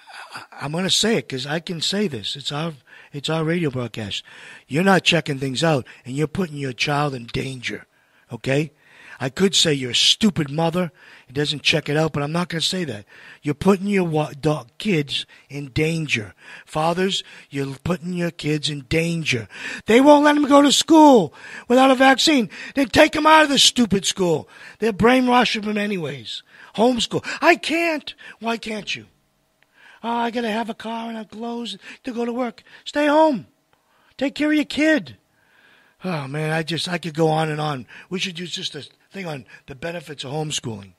I'm going to say it because I can say this. It's our radio broadcast. You're not checking things out, and you're putting your child in danger. Okay? I could say you're a stupid mother. It doesn't check it out, but I'm not going to say that. You're putting your kids in danger. Fathers, you're putting your kids in danger. They won't let them go to school without a vaccine. Then take them out of the stupid school. They're brainwashing them anyways. Homeschool. I can't. Why can't you? Oh, I got to have a car and clothes to go to work. Stay home. Take care of your kid. Oh, man, I could go on and on. We should do just a thing on the benefits of homeschooling.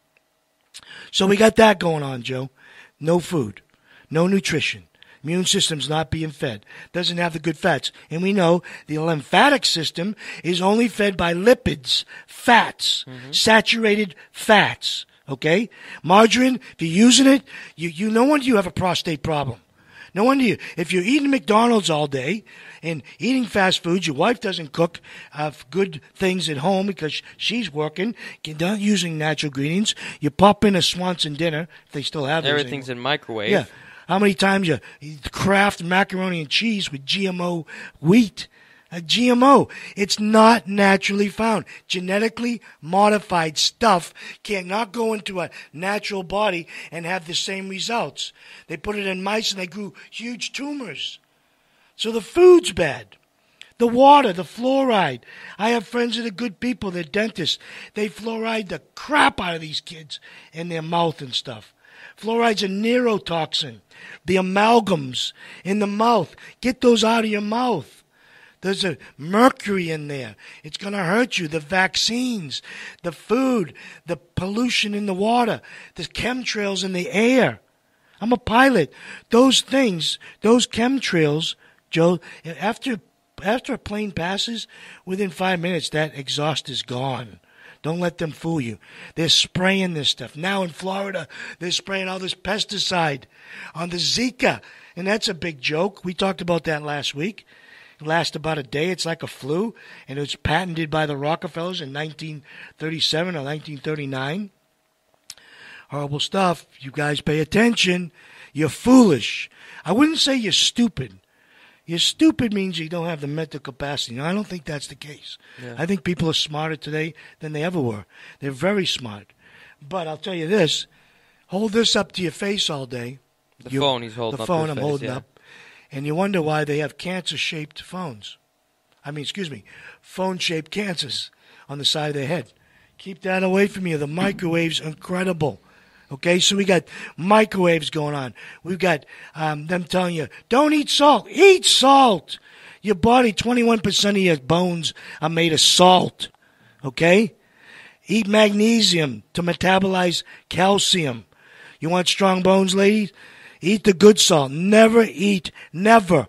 So we got that going on, Joe. No food. No nutrition. Immune system's not being fed. Doesn't have the good fats. And we know the lymphatic system is only fed by lipids, fats, saturated fats. Okay? Margarine, if you're using it, you no wonder you have a prostate problem. No wonder you. If you're eating McDonald's all day and eating fast foods, your wife doesn't cook good things at home because she's working, not using natural ingredients. You pop in a Swanson dinner, if they still have those Everything's anymore. in microwave. Yeah. How many times you Kraft macaroni and cheese with GMO wheat? A GMO. It's not naturally found. Genetically modified stuff cannot go into a natural body and have the same results. They put it in mice and they grew huge tumors. So the food's bad. The water, the fluoride. I have friends that are good people, they're dentists. They fluoride the crap out of these kids in their mouth and stuff. Fluoride's a neurotoxin. The amalgams in the mouth. Get those out of your mouth. There's a mercury in there. It's going to hurt you. The vaccines, the food, the pollution in the water, the chemtrails in the air. I'm a pilot. Those things, those chemtrails, Joe, after a plane passes, within 5 minutes, that exhaust is gone. Don't let them fool you. They're spraying this stuff. Now in Florida, they're spraying all this pesticide on the Zika. And that's a big joke. We talked about that last week. It lasts about a day. It's like a flu. And it was patented by the Rockefellers in 1937 or 1939. Horrible stuff. You guys pay attention. You're foolish. I wouldn't say you're stupid. You're stupid means you don't have the mental capacity. Now, I don't think that's the case. Yeah. I think people are smarter today than they ever were. They're very smart. But I'll tell you this. Hold this up to your face all day. The phone he's holding up. The phone his I'm face, holding yeah. up. And you wonder why they have cancer-shaped phones. Phone-shaped cancers on the side of their head. Keep that away from you. The microwave's incredible. Okay, so we got microwaves going on. We've got them telling you, don't eat salt. Eat salt. Your body, 21% of your bones are made of salt. Okay? Eat magnesium to metabolize calcium. You want strong bones, ladies? Eat the good salt. Never eat the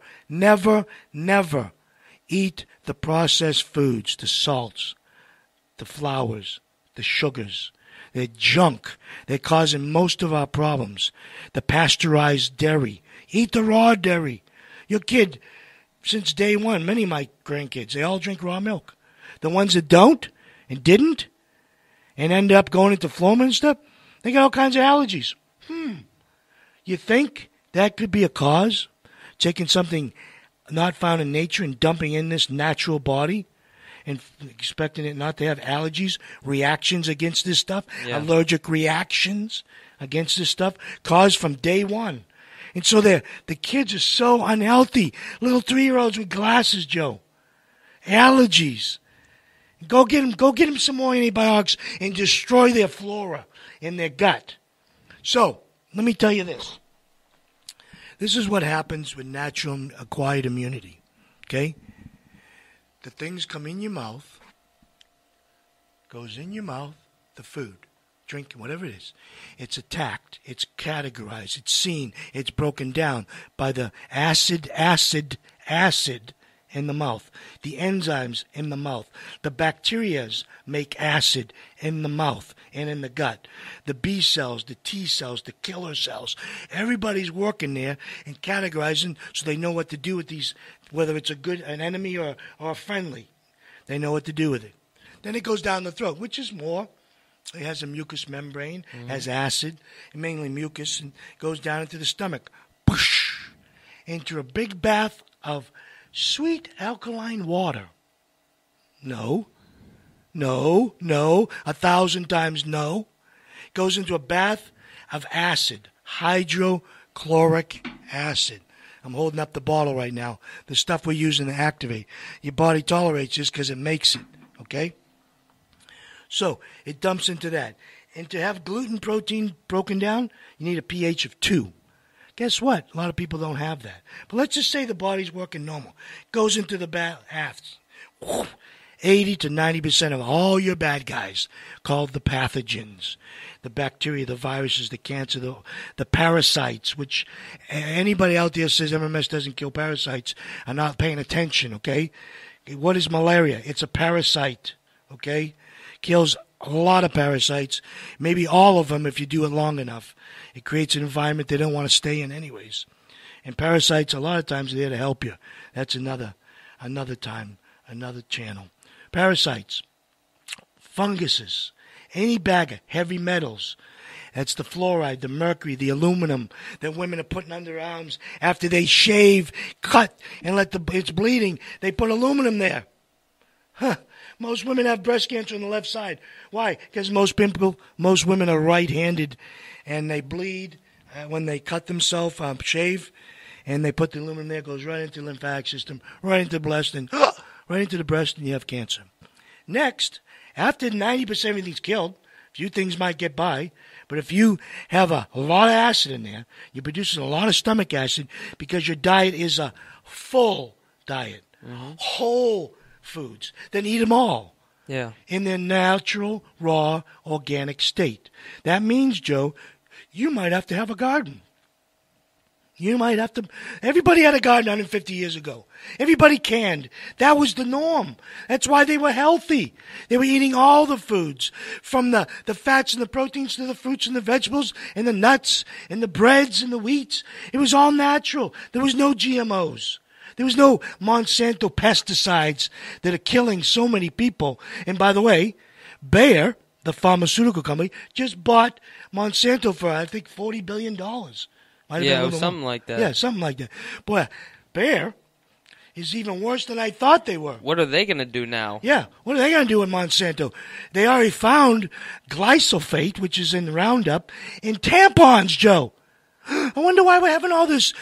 processed foods, the salts, the flours, the sugars. They're junk. They're causing most of our problems. The pasteurized dairy. Eat the raw dairy. Your kid, since day one, many of my grandkids, they all drink raw milk. The ones that don't and didn't and end up going into Florida and stuff, they got all kinds of allergies. You think that could be a cause? Taking something not found in nature and dumping in this natural body? And expecting it not to have allergies, reactions against this stuff, allergic reactions against this stuff, caused from day one. And so the kids are so unhealthy. Little 3-year-olds with glasses, Joe. Allergies. Go get them some more antibiotics and destroy their flora in their gut. So, let me tell you this. This is what happens with natural acquired immunity. Okay? The things come in your mouth, goes in your mouth, the food, drinking, whatever it is. It's attacked, it's categorized, it's seen, it's broken down by the acid in the mouth, the enzymes in the mouth, the bacterias make acid in the mouth and in the gut, the B cells, the T cells, the killer cells. Everybody's working there and categorizing so they know what to do with these, whether it's an enemy or a friendly. They know what to do with it. Then it goes down the throat, which is more. It has a mucous membrane, has acid, and mainly mucus, and goes down into the stomach. Push! Into a big bath of sweet alkaline water. No. 1,000 times no. Goes into a bath of acid, hydrochloric acid. I'm holding up the bottle right now. The stuff we're using to activate. Your body tolerates this because it makes it. Okay? So, it dumps into that. And to have gluten protein broken down, you need a pH of 2. Guess what? A lot of people don't have that. But let's just say the body's working normal. Goes into the bath. 80 to 90% of all your bad guys, called the pathogens, the bacteria, the viruses, the cancer, the parasites, which anybody out there says MMS doesn't kill parasites are not paying attention, okay? What is malaria? It's a parasite, okay? Kills a lot of parasites, maybe all of them if you do it long enough. It creates an environment they don't want to stay in anyways. And parasites, a lot of times, are there to help you. That's another time, another channel. Parasites, funguses, any bag of heavy metals. That's the fluoride, the mercury, the aluminum that women are putting under their arms after they shave, cut, and it's bleeding. They put aluminum there. Most women have breast cancer on the left side. Why? Because most women are right-handed, and they bleed when they cut themselves, shave, and they put the aluminum there. It goes right into the lymphatic system, right into the breast, and you have cancer. Next, after 90% of everything's killed, a few things might get by, but if you have a lot of acid in there, you're producing a lot of stomach acid because your diet is a full diet, whole foods. Then eat them all in their natural, raw, organic state. That means, Joe, you might have to have a garden. You might have to. Everybody had a garden 150 years ago. Everybody canned. That was the norm. That's why they were healthy. They were eating all the foods, from the fats and the proteins to the fruits and the vegetables and the nuts and the breads and the wheats. It was all natural. There was no GMOs. There was no Monsanto pesticides that are killing so many people. And by the way, Bayer, the pharmaceutical company, just bought Monsanto for, I think, $40 billion. Yeah, it was something like that. Yeah, something like that. Boy, Bayer is even worse than I thought they were. What are they going to do now? Yeah, what are they going to do with Monsanto? They already found glyphosate, which is in Roundup, in tampons, Joe. I wonder why we're having all this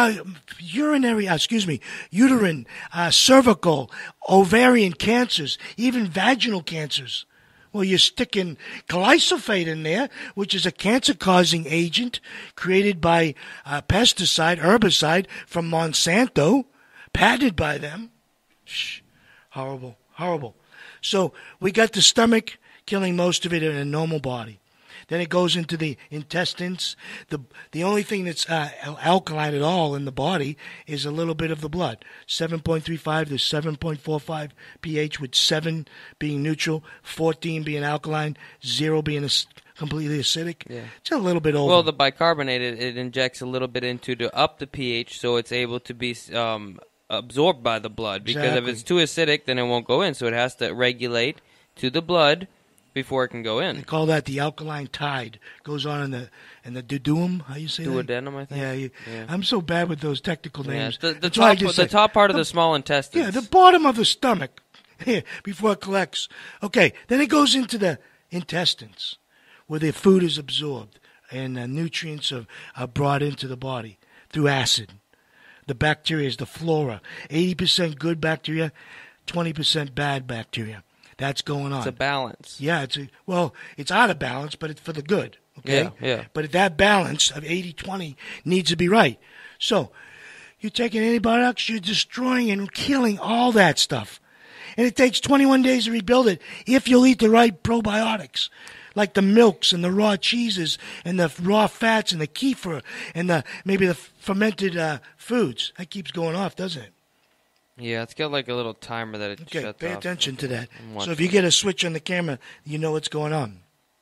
uterine, cervical, ovarian cancers, even vaginal cancers. Well, you're sticking glyphosate in there, which is a cancer-causing agent created by a pesticide, herbicide from Monsanto, patented by them. Shh, horrible, horrible. So we got the stomach killing most of it in a normal body. Then it goes into the intestines. The only thing that's alkaline at all in the body is a little bit of the blood. 7.35 to 7.45 pH, with 7 being neutral, 14 being alkaline, 0 being completely acidic. Yeah. Just a little bit over. Well, the bicarbonate, it injects a little bit into to up the pH so it's able to be absorbed by the blood. Because if it's too acidic, then it won't go in. So it has to regulate to the blood before it can go in. They call that the alkaline tide. Goes on in the duodenum. How you say that? Duodenum, I think. Yeah, I'm so bad with those technical names. Yeah. The top part of the small intestines. Yeah, the bottom of the stomach before it collects. Okay, then it goes into the intestines where the food is absorbed and nutrients are brought into the body through acid. The bacteria is the flora. 80% good bacteria, 20% bad bacteria. That's going on. It's a balance. Yeah, it's out of balance, but it's for the good. Okay? Yeah. But that balance of 80-20 needs to be right. So, you're taking antibiotics, you're destroying and killing all that stuff. And it takes 21 days to rebuild it if you'll eat the right probiotics, like the milks and the raw cheeses and the raw fats and the kefir and maybe the fermented foods. That keeps going off, doesn't it? Yeah, it's got like a little timer that it shuts off. Okay, pay attention to that. So if it. you get a switch on the camera, you know what's going on.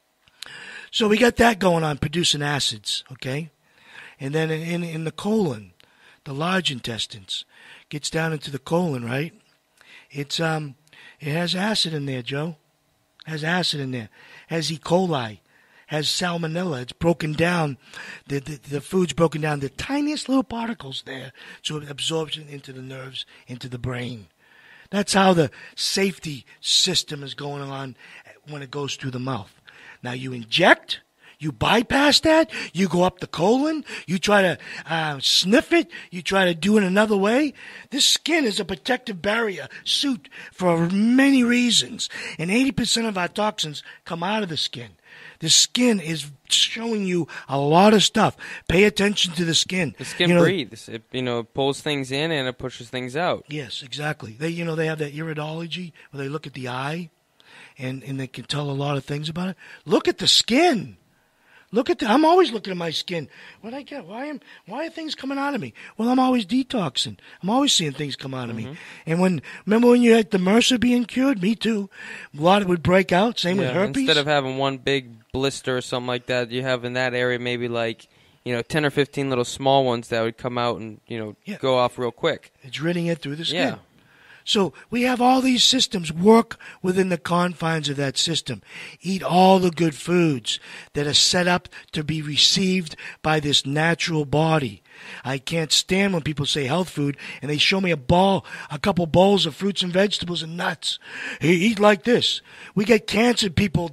So we got that going on, producing acids, okay? And then in the colon, the large intestines, gets down into the colon, right? It has acid in there, Joe. It has acid in there. It has E. coli. Has salmonella. It's broken down. The food's broken down. The tiniest little particles there, so it absorbs it into the nerves, into the brain. That's how the safety system is going on when it goes through the mouth. Now you inject, you bypass that, you go up the colon, you try to sniff it, you try to do it another way. This skin is a protective barrier suit for many reasons, and 80% of our toxins come out of the skin. The skin is showing you a lot of stuff. Pay attention to the skin. The skin breathes. It pulls things in and it pushes things out. Yes, exactly. They have that iridology where they look at the eye, and they can tell a lot of things about it. Look at the skin. I'm always looking at my skin. What I get? Why are things coming out of me? Well, I'm always detoxing. I'm always seeing things come out of me. And remember when you had the MRSA being cured? Me too. A lot would break out. Same with herpes. Instead of having one big blister or something like that, you have in that area maybe like 10 or 15 little small ones that would come out and go off real quick. It's ridding it through the skin. Yeah. So we have all these systems work within the confines of that system. Eat all the good foods that are set up to be received by this natural body. I can't stand when people say health food and they show me a couple bowls of fruits and vegetables and nuts. Hey, eat like this. We get cancer people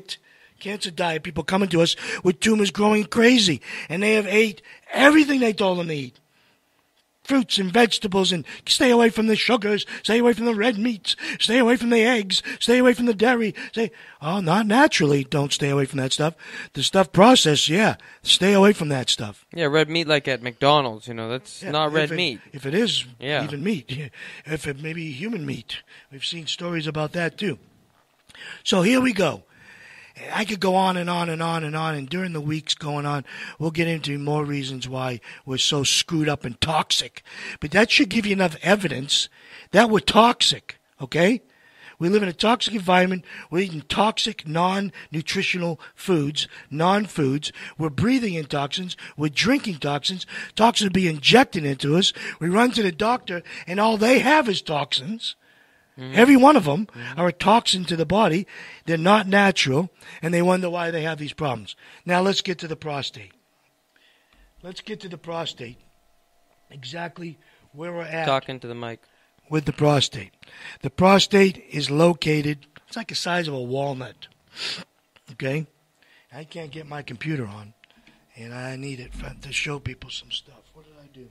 people coming to us with tumors growing crazy, and they have ate everything they told them to eat. Fruits and vegetables, and stay away from the sugars, stay away from the red meats, stay away from the eggs, stay away from the dairy. Not naturally, don't stay away from that stuff. The stuff processed, stay away from that stuff. Yeah, red meat like at McDonald's, that's not red meat. If it is even meat, if it may be human meat. We've seen stories about that too. So here we go. I could go on and on and on and on, and during the weeks going on, we'll get into more reasons why we're so screwed up and toxic. But that should give you enough evidence that we're toxic, okay? We live in a toxic environment. We're eating toxic, non-nutritional foods, non-foods. We're breathing in toxins. We're drinking toxins. Toxins are being injected into us. We run to the doctor, and all they have is toxins. Mm-hmm. Every one of them are a toxin to the body. They're not natural, and they wonder why they have these problems. Now let's get to the prostate. Let's get to the prostate. Exactly where we're at. Talking to the mic. With the prostate. The prostate is located, it's like the size of a walnut. Okay? I can't get my computer on, and I need it to show people some stuff. What did I do?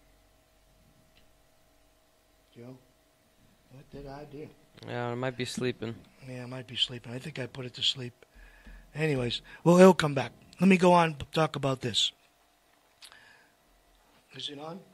Joe? What did I do? Yeah, I might be sleeping. Yeah, I might be sleeping. I think I put it to sleep. Anyways, well, it'll come back. Let me go on and talk about this. Is it on?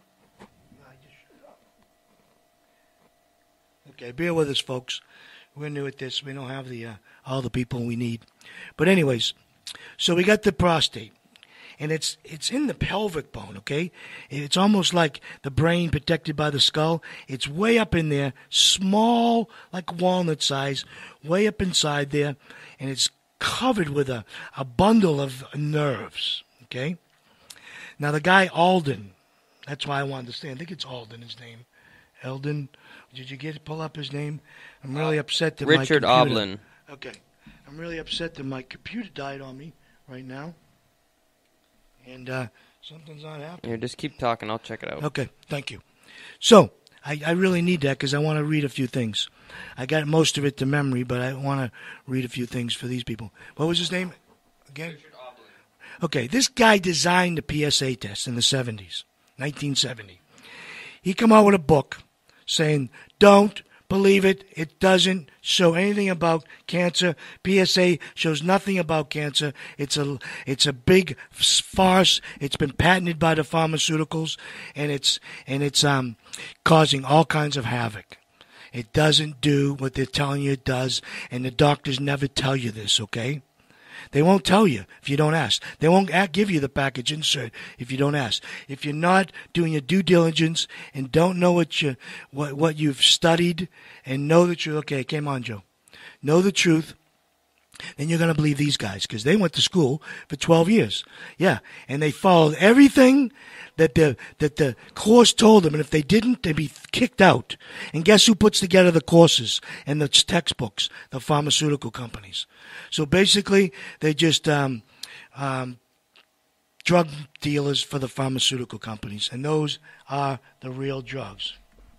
Okay, bear with us, folks. We're new at this. We don't have the all the people we need. But anyways, so we got the prostate. And it's in the pelvic bone, okay? It's almost like the brain protected by the skull. It's way up in there, small, like walnut size, way up inside there. And it's covered with a bundle of nerves, okay? Now, the guy Alden, that's why I wanted to say, I think it's Alden, his name. Eldon, did you pull up his name? I'm really upset that Richard my computer... Oblin. Okay. I'm really upset that my computer died on me right now. And something's not happening. Here, just keep talking. I'll check it out. Okay, thank you. So, I really need that because I want to read a few things. I got most of it to memory, but I want to read a few things for these people. What was his name again? Richard Oblin. Okay, this guy designed the PSA test in the 70s, 1970. He come out with a book saying, don't believe it. It doesn't show anything about cancer. PSA shows nothing about cancer. It's a big farce. It's been patented by the pharmaceuticals, and it's causing all kinds of havoc. It doesn't do what they're telling you it does, and the doctors never tell you this, okay? They won't tell you if you don't ask. They won't give you the package insert if you don't ask. If you're not doing your due diligence and don't know what you've studied and know the truth, okay, come on, Joe. Know the truth, then you're going to believe these guys because they went to school for 12 years. Yeah, and they followed everything that the course told them, and if they didn't, they'd be kicked out. And guess who puts together the courses and the textbooks? The pharmaceutical companies. So basically, they're just drug dealers for the pharmaceutical companies, and those are the real drugs.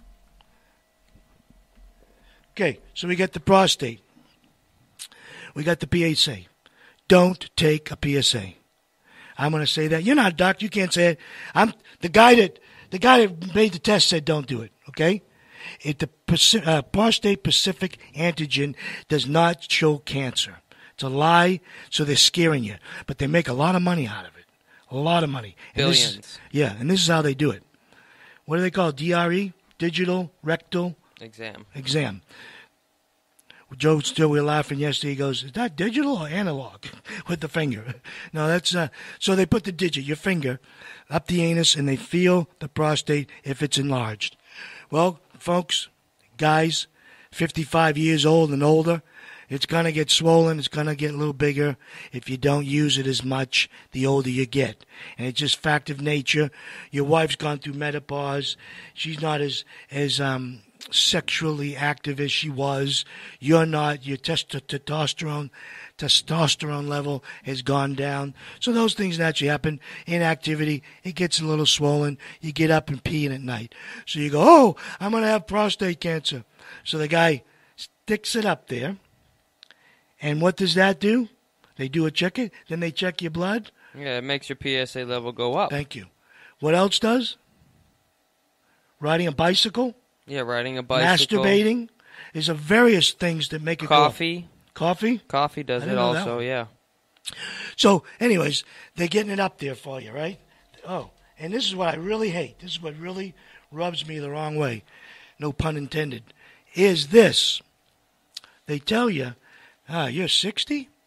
Okay, so we got the prostate. We got the PSA. Don't take a PSA. I'm going to say that. You're not a doctor. You can't say it. I'm the guy that made the test said don't do it. Okay, the prostate specific antigen does not show cancer. It's a lie. So they're scaring you, but they make a lot of money out of it. A lot of money. Billions. And this is how they do it. What do they call it? DRE? Digital rectal exam. Joe still, we were laughing yesterday. He goes, is that digital or analog? With the finger. No, that's, so they put the digit, your finger, up the anus, and they feel the prostate if it's enlarged. Well, folks, guys, 55 years old and older, it's going to get swollen. It's going to get a little bigger if you don't use it as much the older you get. And it's just fact of nature. Your wife's gone through menopause. She's not as sexually active as she was. You're not. Your testosterone level has gone down. So those things naturally happen. Inactivity, it gets a little swollen. You get up and pee at night. So you go, oh, I'm going to have prostate cancer. So the guy sticks it up there. And what does that do? They do a check it. Then they check your blood. Yeah, it makes your PSA level go up. Thank you. What else does? Riding a bicycle? Yeah, riding a bicycle. Masturbating. There's various things that make it Coffee. go up. Coffee? Coffee does it also, yeah. So, anyways, they're getting it up there for you, right? Oh, and this is what I really hate. This is what really rubs me the wrong way. No pun intended. Is this. They tell you, you're 60?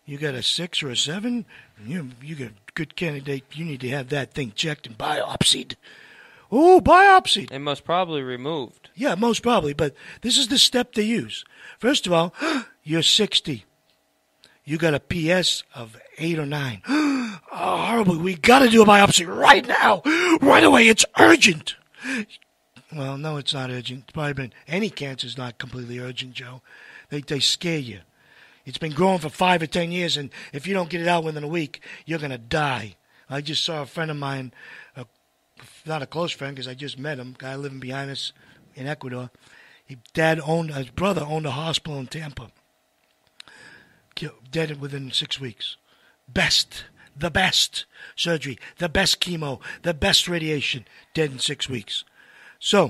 You got a 6 or a 7, you got a good candidate. You need to have that thing checked and biopsied. Oh, biopsied. And most probably removed. Yeah, most probably. But this is the step they use. First of all, you're 60. You got a PS of 8 or 9. Oh, horrible. We got to do a biopsy right now. Right away. It's urgent. Well, no, it's not urgent. It's probably been, any cancer is not completely urgent, Joe. They scare you. It's been growing for 5 or 10 years, and if you don't get it out within a week, you're going to die. I just saw a friend of mine, not a close friend because I just met him, guy living behind us in Ecuador. His brother owned a hospital in Tampa. Dead within 6 weeks. The best surgery, the best chemo, the best radiation, dead in 6 weeks. So,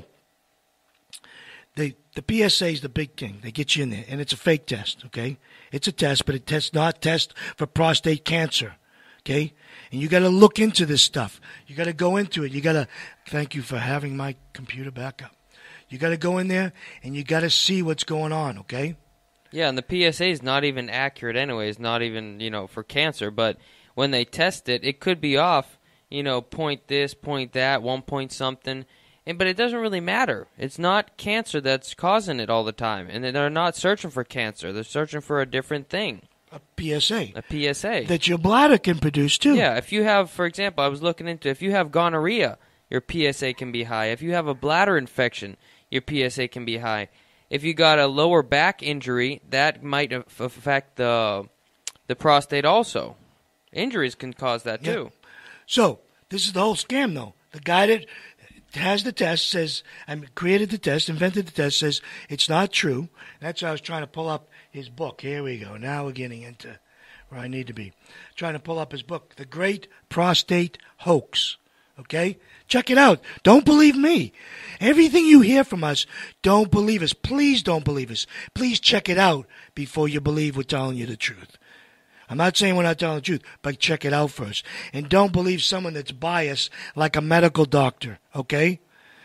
the PSA is the big thing. They get you in there, and it's a fake test, okay? It's a test, but it does not test for prostate cancer, okay? And you got to look into this stuff. You got to go into it. You got to, thank you for having my computer back up. You got to go in there, and you got to see what's going on, okay? Yeah, and the PSA is not even accurate anyways, not even, for cancer. But when they test it, it could be off, point this, point that, 1 point something. But it doesn't really matter. It's not cancer that's causing it all the time. And they're not searching for cancer. They're searching for a different thing. A PSA. A PSA. That your bladder can produce, too. Yeah, if you have, for example, I was looking into, if you have gonorrhea, your PSA can be high. If you have a bladder infection, your PSA can be high. If you got a lower back injury, that might affect the prostate also. Injuries can cause that, too. So, this is the whole scam, though. The guy that has the test says, created the test, invented the test, says it's not true. That's why I was trying to pull up his book. Here we go. Now we're getting into where I need to be. Trying to pull up his book, The Great Prostate Hoax. Okay? Check it out. Don't believe me. Everything you hear from us, don't believe us. Please don't believe us. Please check it out before you believe we're telling you the truth. I'm not saying we're not telling the truth, but check it out first. And don't believe someone that's biased like a medical doctor, okay?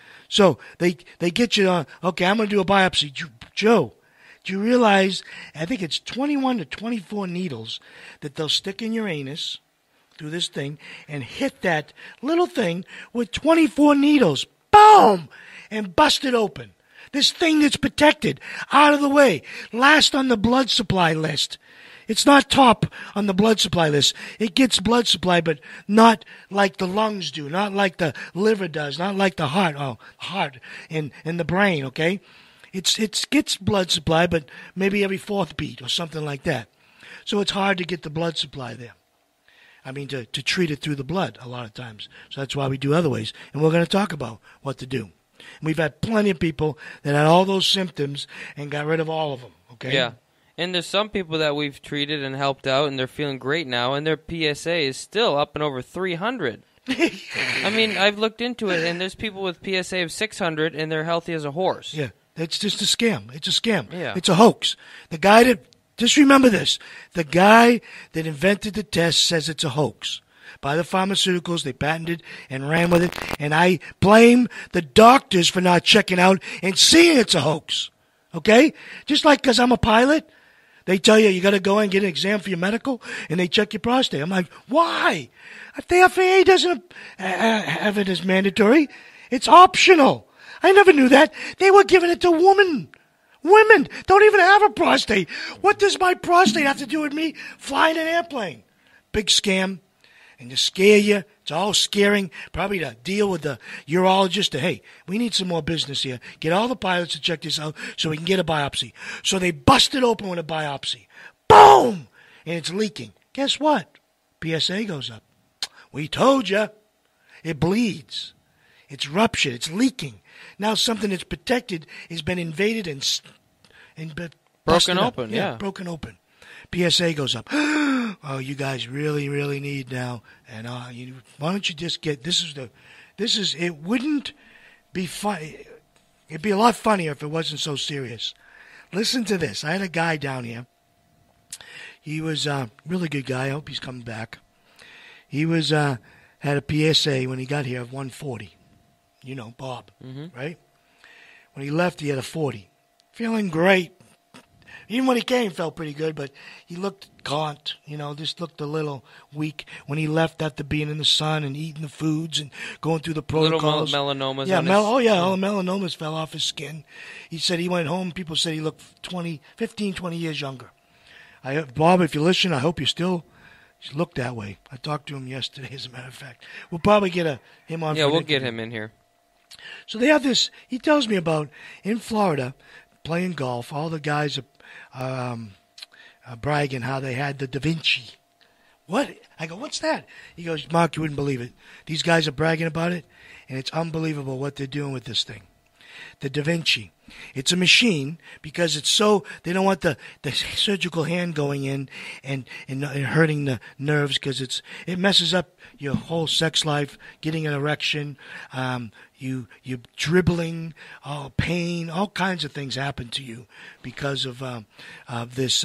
So they get you on, okay, I'm going to do a biopsy. Joe, do you realize, I think it's 21 to 24 needles that they'll stick in your anus through this thing and hit that little thing with 24 needles. Boom! And bust it open. This thing that's protected, out of the way, last on the blood supply list. It's not top on the blood supply list. It gets blood supply, but not like the lungs do, not like the liver does, not like the heart and the brain, okay? It gets blood supply, but maybe every fourth beat or something like that. So it's hard to get the blood supply there. I mean, to treat it through the blood a lot of times. So that's why we do other ways. And we're going to talk about what to do. And we've had plenty of people that had all those symptoms and got rid of all of them, okay? Yeah. And there's some people that we've treated and helped out, and they're feeling great now, and their PSA is still up and over 300. I mean, I've looked into it, and there's people with PSA of 600, and they're healthy as a horse. Yeah, that's just a scam. It's a scam. Yeah. It's a hoax. The guy that, just remember this, the guy that invented the test says it's a hoax. By the pharmaceuticals, they patented and ran with it, and I blame the doctors for not checking out and seeing it's a hoax. Okay? Just like because I'm a pilot, they tell you got to go and get an exam for your medical, and they check your prostate. I'm like, why? If the FAA doesn't have it as mandatory, it's optional. I never knew that. They were giving it to women. Women don't even have a prostate. What does my prostate have to do with me flying an airplane? Big scam. And to scare you, it's all scaring, probably to deal with the urologist to, hey, we need some more business here. Get all the pilots to check this out so we can get a biopsy. So they bust it open with a biopsy. Boom! And it's leaking. Guess what? PSA goes up. We told you. It bleeds. It's ruptured. It's leaking. Now something that's protected has been invaded and broken open, yeah. Broken open. PSA goes up. Oh, you guys really, really need now. And why don't you just get, it wouldn't be fun. It'd be a lot funnier if it wasn't so serious. Listen to this. I had a guy down here. He was a really good guy. I hope he's coming back. He was, had a PSA when he got here of 140. You know, Bob, right? When he left, he had a 40. Feeling great. Even when he came, he felt pretty good, but he looked gaunt, just looked a little weak when he left after being in the sun and eating the foods and going through the protocols. Little melanomas. Yeah, on his, all the melanomas fell off his skin. He said he went home. People said he looked 15, 20 years younger. Bob, if you listen, I hope you still look that way. I talked to him yesterday, as a matter of fact. We'll probably get him on. Yeah, we'll get him in here. So they have this. He tells me about in Florida playing golf. All the guys are bragging how they had the Da Vinci. What? I go, what's that? He goes, Mark, you wouldn't believe it. These guys are bragging about it, and it's unbelievable what they're doing with this thing. The Da Vinci. It's a machine because it's so they don't want the surgical hand going in and hurting the nerves because it messes up your whole sex life, getting an erection, you dribbling, pain, all kinds of things happen to you because of this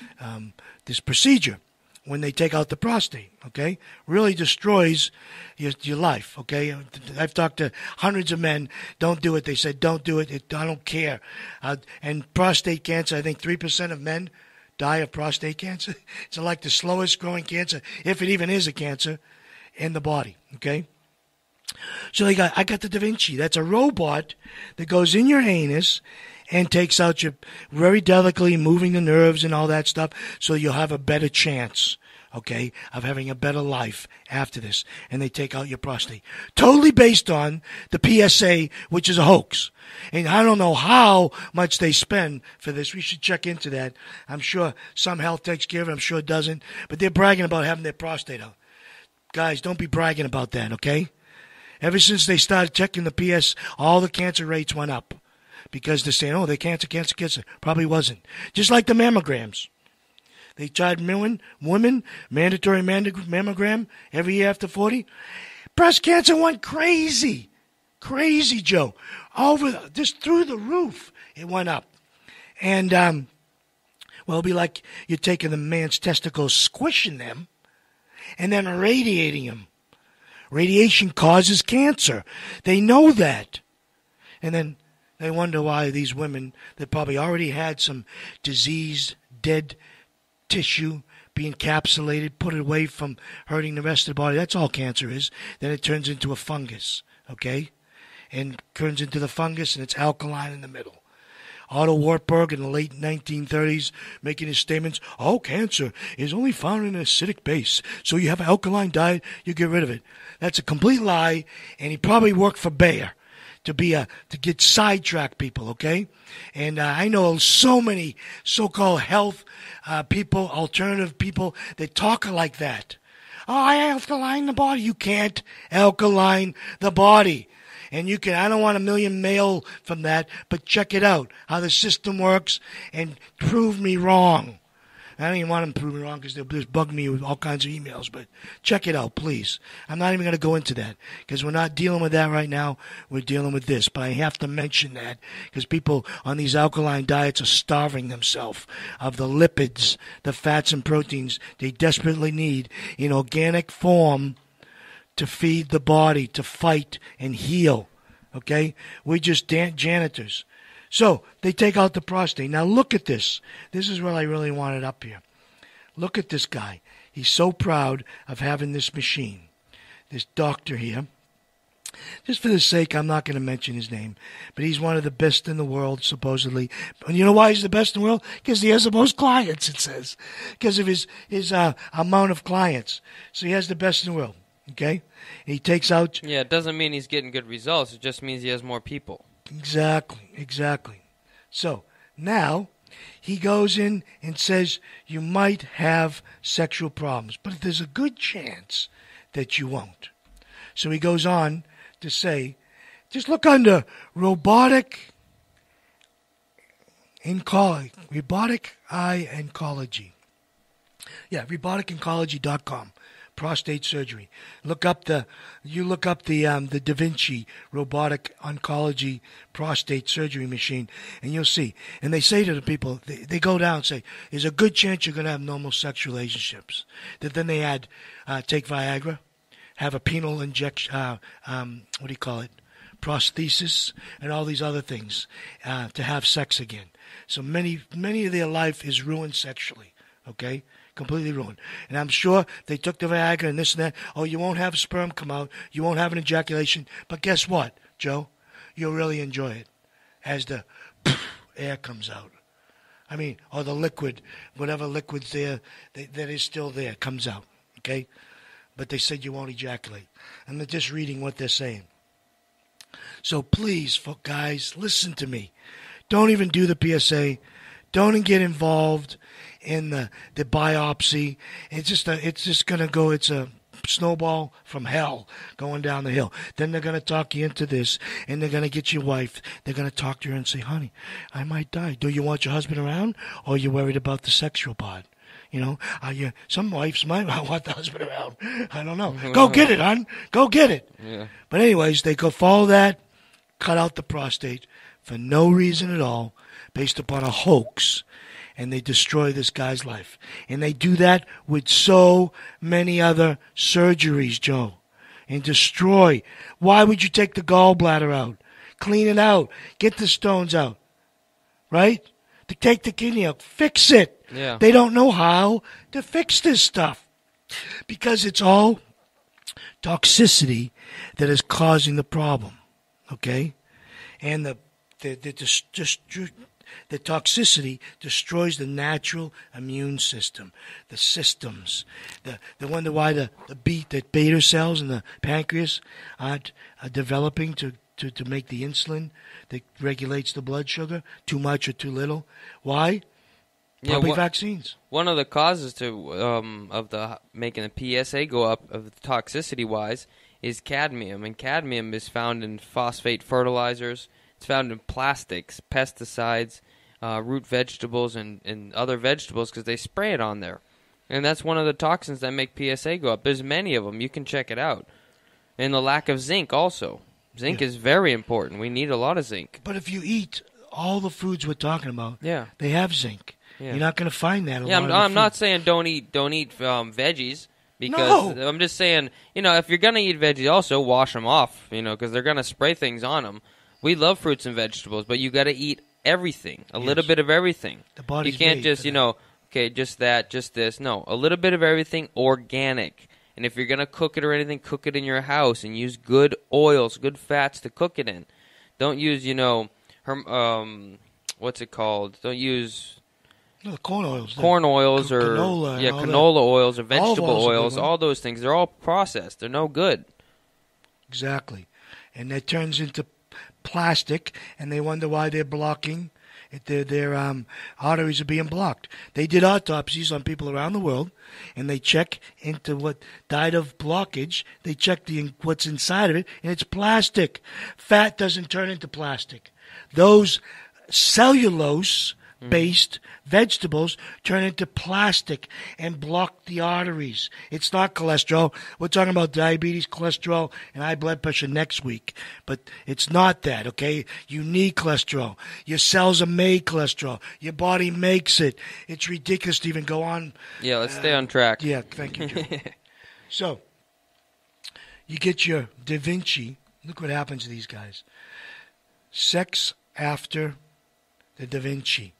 procedure. When they take out the prostate, okay, really destroys your life, okay. I've talked to hundreds of men. Don't do it. They said, don't do it. I don't care. And prostate cancer, I think 3% of men die of prostate cancer. It's like the slowest growing cancer, if it even is a cancer, in the body, okay. So I got the Da Vinci. That's a robot that goes in your anus and takes out your very delicately moving the nerves and all that stuff so you'll have a better chance, okay, of having a better life after this. And they take out your prostate. Totally based on the PSA, which is a hoax. And I don't know how much they spend for this. We should check into that. I'm sure some health takes care of it. I'm sure it doesn't. But they're bragging about having their prostate out. Guys, don't be bragging about that, okay? Ever since they started checking the PS, all the cancer rates went up. Because they're saying, they're cancer. Probably wasn't. Just like the mammograms. They tried women, mandatory mammogram every year after 40. Breast cancer went crazy. Crazy, Joe. Just through the roof, it went up. And, it'll be like you're taking the man's testicles, squishing them, and then irradiating them. Radiation causes cancer. They know that. And then they wonder why these women that probably already had some diseased, dead tissue be encapsulated, put it away from hurting the rest of the body. That's all cancer is. Then it turns into a fungus, okay? And turns into the fungus, and it's alkaline in the middle. Otto Warburg in the late 1930s making his statements, cancer is only found in an acidic base. So you have an alkaline diet, you get rid of it. That's a complete lie, and he probably worked for Bayer to get sidetracked people, okay? And I know so many so-called health people, alternative people that talk like that. I alkaline the body. You can't alkaline the body. And I don't want a million mail from that, but check it out, how the system works, and prove me wrong. I don't even want them to prove me wrong because they'll just bug me with all kinds of emails, but check it out, please. I'm not even going to go into that because we're not dealing with that right now. We're dealing with this, but I have to mention that because people on these alkaline diets are starving themselves of the lipids, the fats and proteins they desperately need in organic form to feed the body, to fight and heal, okay? We're just janitors. So they take out the prostate. Now look at this. This is what I really wanted up here. Look at this guy. He's so proud of having this machine. This doctor here. Just for the sake, I'm not going to mention his name, but he's one of the best in the world, supposedly. And you know why he's the best in the world? Because he has the most clients, it says. Because of his amount of clients. So he has the best in the world. Okay? And he takes out... Yeah, it doesn't mean he's getting good results. It just means he has more people. Exactly. So, now, he goes in and says, you might have sexual problems, but there's a good chance that you won't. So he goes on to say, just look under robotic eye oncology. Yeah, roboticoncology.com. Prostate surgery. Look up the Da Vinci robotic oncology prostate surgery machine, and you'll see. And they say to the people, they go down and say, "There's a good chance you're going to have normal sex relationships." That then they add, take Viagra, have a penile injection. prosthesis, and all these other things to have sex again. So many of their life is ruined sexually, okay? Completely ruined. And I'm sure they took the Viagra and this and that. Oh, you won't have sperm come out. You won't have an ejaculation. But guess what, Joe? You'll really enjoy it as the air comes out. I mean, or the liquid, whatever liquid's there that is still there comes out, okay? But they said you won't ejaculate. And they're just reading what they're saying. So please, guys, listen to me. Don't even do the PSA. Don't even get involved in the biopsy. It's just going to go, it's a snowball from hell going down the hill. Then they're going to talk you into this, and they're going to get your wife. They're going to talk to her and say, honey, I might die. Do you want your husband around, or are you worried about the sexual part? You know, some wives might want the husband around. I don't know. Go get it, hon. Go get it. Yeah. But anyways, they go follow that, cut out the prostate for no reason at all, based upon a hoax, and they destroy this guy's life. And they do that with so many other surgeries, Joe, and destroy. Why would you take the gallbladder out? Clean it out. Get the stones out. Right? To take the kidney out. Fix it. Yeah. They don't know how to fix this stuff because it's all toxicity that is causing the problem, okay? And the toxicity destroys the natural immune system, the systems. The wonder why the beta cells in the pancreas are developing to make the insulin that regulates the blood sugar, too much or too little. Why? Probably vaccines. One of the causes to of the making the PSA go up of the toxicity wise is cadmium, and cadmium is found in phosphate fertilizers. It's found in plastics, pesticides, root vegetables, and other vegetables because they spray it on there, and that's one of the toxins that make PSA go up. There's many of them. You can check it out, and the lack of zinc also. Zinc is very important. We need a lot of zinc. But if you eat all the foods we're talking about, they have zinc. Yeah. You're not going to find that. I'm not saying don't eat veggies because I'm just saying if you're going to eat veggies, also wash them off. Because they're going to spray things on them. We love fruits and vegetables, but you got to eat everything, a little bit of everything. The body's you can't just okay, just that, just this. No, a little bit of everything, organic. And if you're going to cook it or anything, cook it in your house and use good oils, good fats to cook it in. Don't use what's it called? Don't use corn oils. Corn oils or canola oils or vegetable oils, all those things. They're all processed. They're no good. Exactly. And that turns into plastic, and they wonder why they're blocking. Their arteries are being blocked. They did autopsies on people around the world, and they check into what died of blockage. They check what's inside of it, and it's plastic. Fat doesn't turn into plastic. Those cellulose-based vegetables turn into plastic and block the arteries. It's not cholesterol. We're talking about diabetes, cholesterol, and high blood pressure next week. But it's not that, okay? You need cholesterol. Your cells are made cholesterol. Your body makes it. It's ridiculous to even go on. Yeah, let's stay on track. Yeah, thank you, Joe. So, you get your Da Vinci. Look what happens to these guys. Sex after the Da Vinci.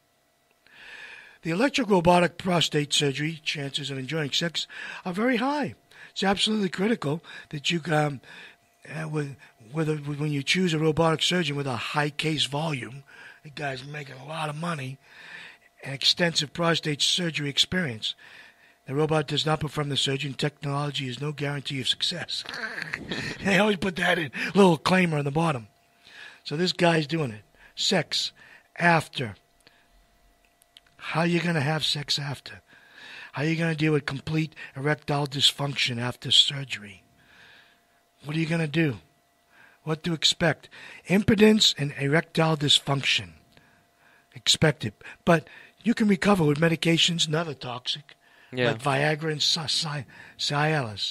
The electrorobotic prostate surgery chances of enjoying sex are very high. It's absolutely critical that you when you choose a robotic surgeon with a high case volume, the guy's making a lot of money, and extensive prostate surgery experience. The robot does not perform the surgery, and technology is no guarantee of success. They always put that in, little claimer on the bottom. So this guy's doing it. Sex after. How are you going to have sex after? How are you going to deal with complete erectile dysfunction after surgery? What are you going to do? What to expect? Impotence and erectile dysfunction. Expect it. But you can recover with medications, another toxic, like Viagra and Cialis.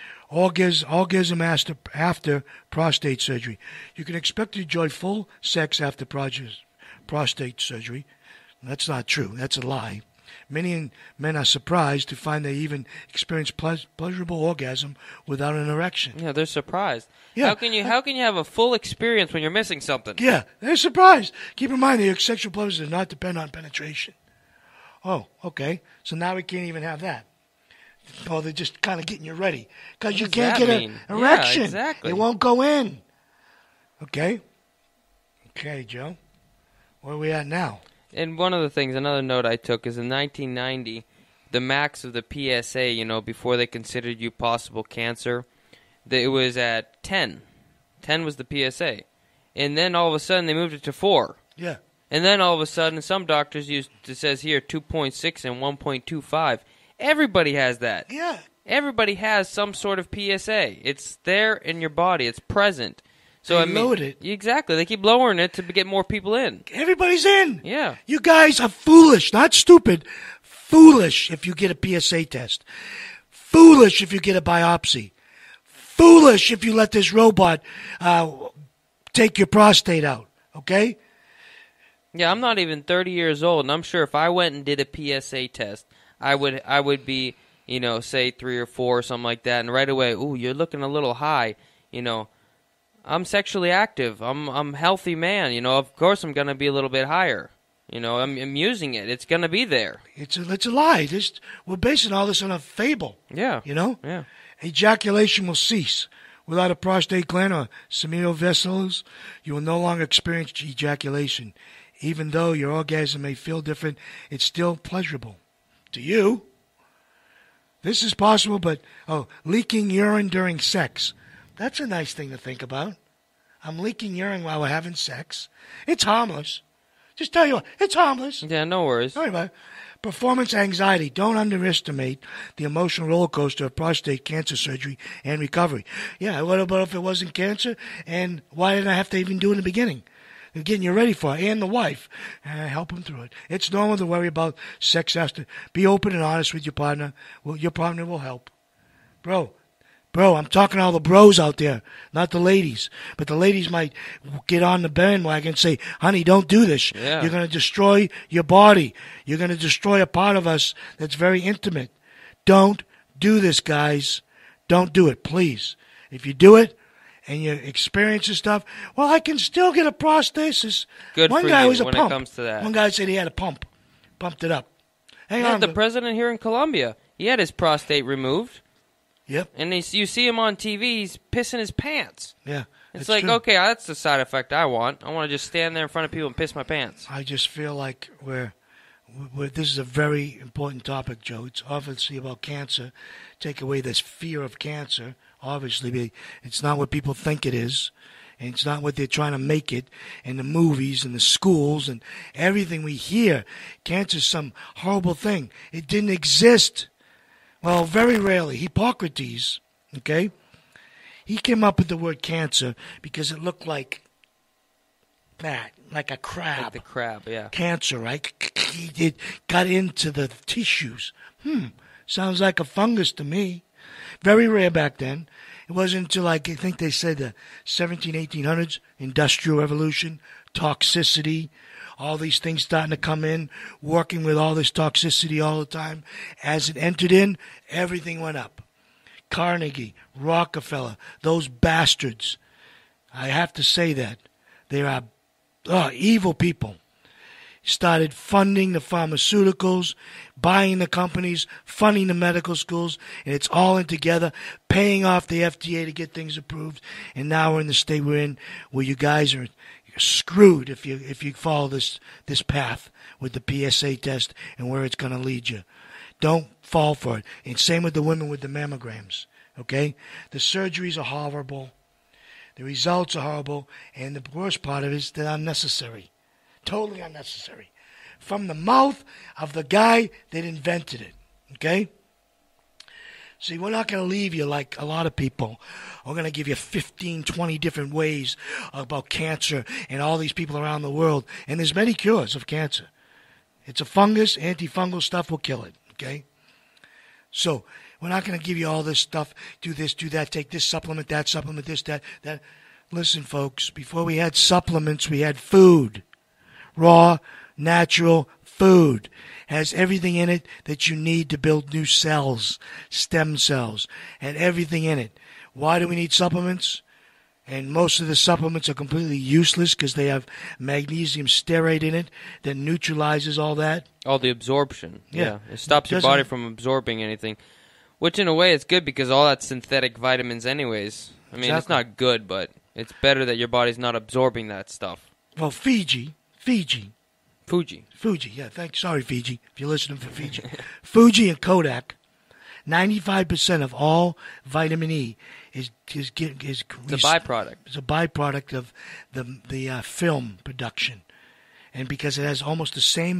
Orgasm after prostate surgery. You can expect to enjoy full sex after prostate surgery. That's not true. That's a lie. Many men are surprised to find they even experience pleasurable orgasm without an erection. Yeah, they're surprised. Yeah. How can you have a full experience when you're missing something? Yeah, they're surprised. Keep in mind that your sexual pleasure does not depend on penetration. Oh, okay. So now we can't even have that. Oh, they're just kind of getting you ready because you can't get an erection. Yeah, exactly. It won't go in. Okay. Okay, Joe. Where are we at now? And one of the things, another note I took is in 1990, the max of the PSA, before they considered you possible cancer, it was at 10. 10 was the PSA. And then all of a sudden they moved it to 4. Yeah. And then all of a sudden some doctors it says here 2.6 and 1.25. Everybody has that. Yeah. Everybody has some sort of PSA. It's there in your body. It's present. So They lowered it. Exactly. They keep lowering it to get more people in. Everybody's in. Yeah. You guys are foolish, not stupid. Foolish if you get a PSA test. Foolish if you get a biopsy. Foolish if you let this robot take your prostate out. Okay? Yeah, I'm not even 30 years old, and I'm sure if I went and did a PSA test, I would be, say 3 or 4 or something like that, and right away, ooh, you're looking a little high, I'm sexually active. I'm a healthy man. Of course I'm going to be a little bit higher. I'm using it. It's going to be there. It's a lie. We're basing all this on a fable. Yeah. Yeah. Ejaculation will cease. Without a prostate gland or seminal vessels, you will no longer experience ejaculation. Even though your orgasm may feel different, it's still pleasurable to you. This is possible, but leaking urine during sex. That's a nice thing to think about. I'm leaking urine while we're having sex. It's harmless. Just tell you what, it's harmless. Yeah, no worries. Don't worry about it. Performance anxiety. Don't underestimate the emotional roller coaster of prostate cancer surgery and recovery. Yeah, what about if it wasn't cancer? And why didn't I have to even do it in the beginning? They're getting you ready for it, and the wife. Help them through it. It's normal to worry about sex after. Be open and honest with your partner. Well, your partner will help. Bro, I'm talking to all the bros out there, not the ladies. But the ladies might get on the bandwagon and say, honey, don't do this. Yeah. You're going to destroy your body. You're going to destroy a part of us that's very intimate. Don't do this, guys. Don't do it, please. If you do it and you experience this stuff, well, I can still get a prosthesis. Good One for guy you was a when pump. it comes to that. One guy said he had a pump. Pumped it up. Hang Yeah, on. the president here in Colombia, he had his prostate removed. Yep. And you see him on TV, he's pissing his pants. Yeah. It's like, true. okay, that's the side effect I want. I want to just stand there in front of people and piss my pants. I just feel like this is a very important topic, Joe. It's obviously about cancer. Take away this fear of cancer. Obviously, it's not what people think it is. And it's not what they're trying to make it in the movies and the schools and everything we hear. Cancer is some horrible thing. It didn't exist. Well, very rarely. Hippocrates, okay? He came up with the word cancer because it looked like that, like a crab. Like the crab, yeah. Cancer, right? It got into the tissues. Sounds like a fungus to me. Very rare back then. It wasn't until I think they said the 1800s, Industrial Revolution, toxicity, all these things starting to come in, working with all this toxicity all the time. As it entered in, everything went up. Carnegie, Rockefeller, those bastards. I have to say that. They are evil people. Started funding the pharmaceuticals, buying the companies, funding the medical schools, and it's all in together, paying off the FDA to get things approved. And now we're in the state we're in, where you guys are screwed if you follow this path with the PSA test and where it's going to lead you. Don't fall for it. And same with the women with the mammograms. Okay, the surgeries are horrible, the results are horrible, and the worst part of it is they're unnecessary. Totally unnecessary. From the mouth of the guy that invented it. Okay? See, we're not going to leave you like a lot of people. We're going to give you 15, 20 different ways about cancer and all these people around the world. And there's many cures of cancer. It's a fungus. Antifungal stuff will kill it. Okay? So, we're not going to give you all this stuff. Do this, do that, take this supplement, this, that. Listen, folks, before we had supplements, we had food. Raw, natural food. Has everything in it that you need to build new cells, stem cells, and everything in it. Why do we need supplements? And most of the supplements are completely useless because they have magnesium stearate in it that neutralizes all that. All the absorption. Yeah. It stops your body from absorbing anything. Which, in a way, is good because all that's synthetic vitamins anyways. I mean, It's not good, but it's better that your body's not absorbing that stuff. Well, Fuji, yeah, thanks. Sorry, Fiji, if you're listening for Fiji. Fuji and Kodak, 95% of all vitamin E is it's a byproduct. It's a byproduct of the film production. And because it has almost the same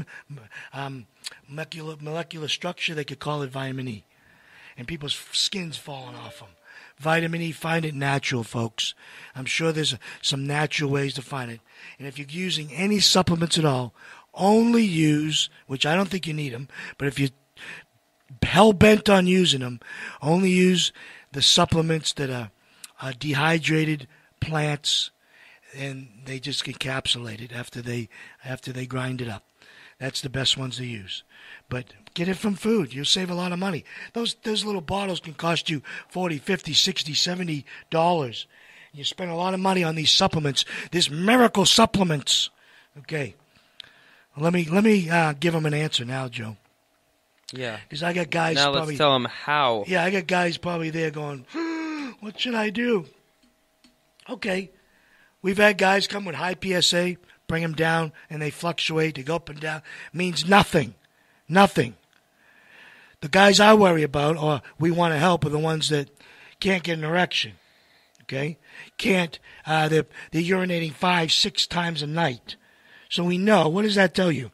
molecular structure, they could call it vitamin E. And people's skin's falling off them. Vitamin E, find it natural, folks. I'm sure there's some natural ways to find it. And if you're using any supplements at all, only use, which I don't think you need them, but if you're hell-bent on using them, only use the supplements that are dehydrated plants, and they just encapsulate it after they grind it up. That's the best ones to use. But get it from food. You'll save a lot of money. Those little bottles can cost you $40, $50, $60, $70. You spend a lot of money on these supplements, these miracle supplements. Okay. Let me give them an answer now, Joe. Yeah. Because I got guys now probably... let's tell them how. Yeah, I got guys probably there going, what should I do? Okay. We've had guys come with high PSA, bring them down, and they fluctuate. They go up and down. Means nothing. Nothing. The guys I worry about, or we want to help, are the ones that can't get an erection. Okay? Can't, they're urinating 5-6 times a night. So we know. What does that tell you?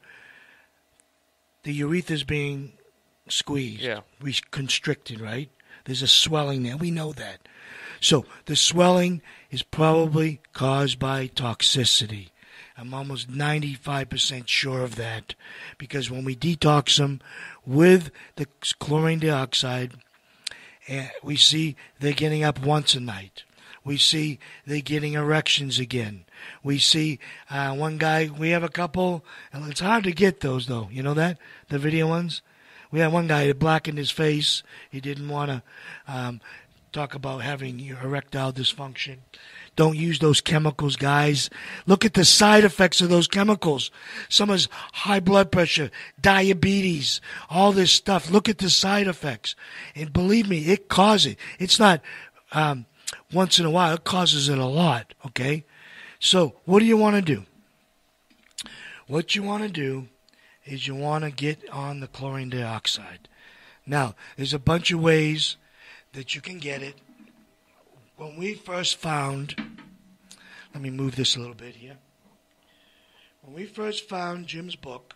The urethra's being squeezed. Yeah. Constricted, right? There's a swelling there. We know that. So the swelling is probably caused by toxicity. I'm almost 95% sure of that. Because when we detox them with the chlorine dioxide, we see they're getting up once a night. We see they're getting erections again. We see one guy, we have a couple, and it's hard to get those though. You know that? The video ones? We had one guy that blackened his face. He didn't want to talk about having erectile dysfunction. Don't use those chemicals, guys. Look at the side effects of those chemicals. Some is high blood pressure, diabetes, all this stuff. Look at the side effects. And believe me, it causes it. It's not once in a while. It causes it a lot, okay? So what do you want to do? What you want to do is you want to get on the chlorine dioxide. Now, there's a bunch of ways that you can get it. When we first found, let me move this a little bit here. When we first found Jim's book,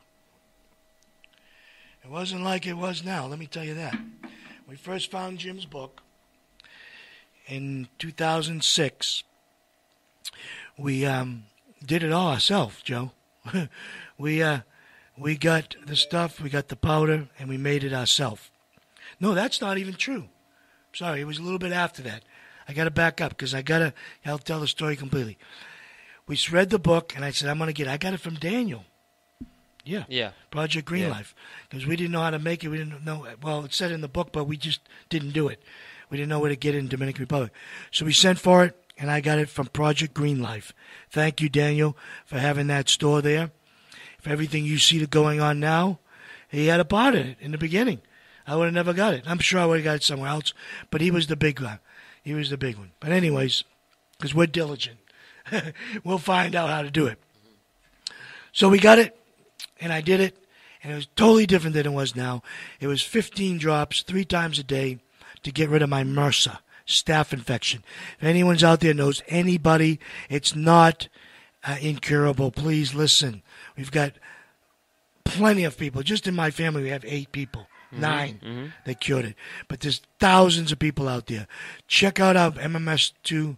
it wasn't like it was now, let me tell you that. We first found Jim's book in 2006. We did it all ourselves, Joe. We got the stuff, we got the powder, and we made it ourselves. No, that's not even true. Sorry, it was a little bit after that. I got to back up because I'll tell the story completely. We read the book, and I said, I got it from Daniel. Yeah. Project Green Life. Because we didn't know how to make it. We didn't know, well, it said in the book, but we just didn't do it. We didn't know where to get it in Dominican Republic. So we sent for it, and I got it from Project Green Life. Thank you, Daniel, for having that store there. For everything you see going on now, he had a part in it in the beginning. I would have never got it. I'm sure I would have got it somewhere else, but he was the big guy. He was the big one. But anyways, because we're diligent, we'll find out how to do it. So we got it, and I did it, and it was totally different than it was now. It was 15 drops 3 times a day to get rid of my MRSA, staph infection. If anyone's out there knows anybody, it's not incurable. Please listen. We've got plenty of people. Just in my family, we have 8 people. 9 that cured it. But there's thousands of people out there. Check out our MMS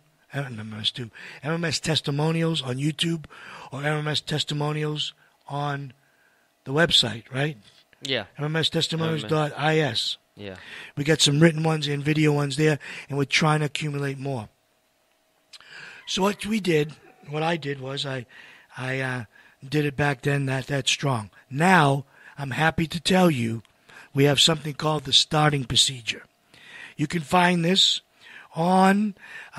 testimonials on YouTube or MMS testimonials on the website, right? Yeah. MMStestimonials.is. Yeah. We got some written ones and video ones there, and we're trying to accumulate more. So what I did was I did it back then that strong. Now, I'm happy to tell you we have something called the starting procedure. You can find this on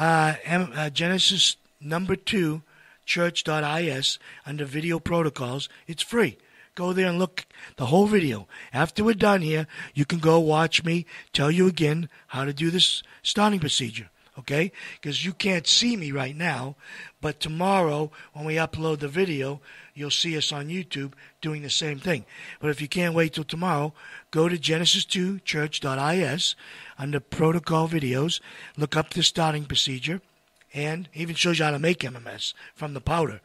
Genesis number 2, church.is, under video protocols. It's free. Go there and look the whole video. After we're done here, you can go watch me tell you again how to do this starting procedure. Okay? Because you can't see me right now, but tomorrow when we upload the video, you'll see us on YouTube doing the same thing. But if you can't wait till tomorrow, go to genesis2church.is under protocol videos, look up the starting procedure, and even shows you how to make MMS from the powder.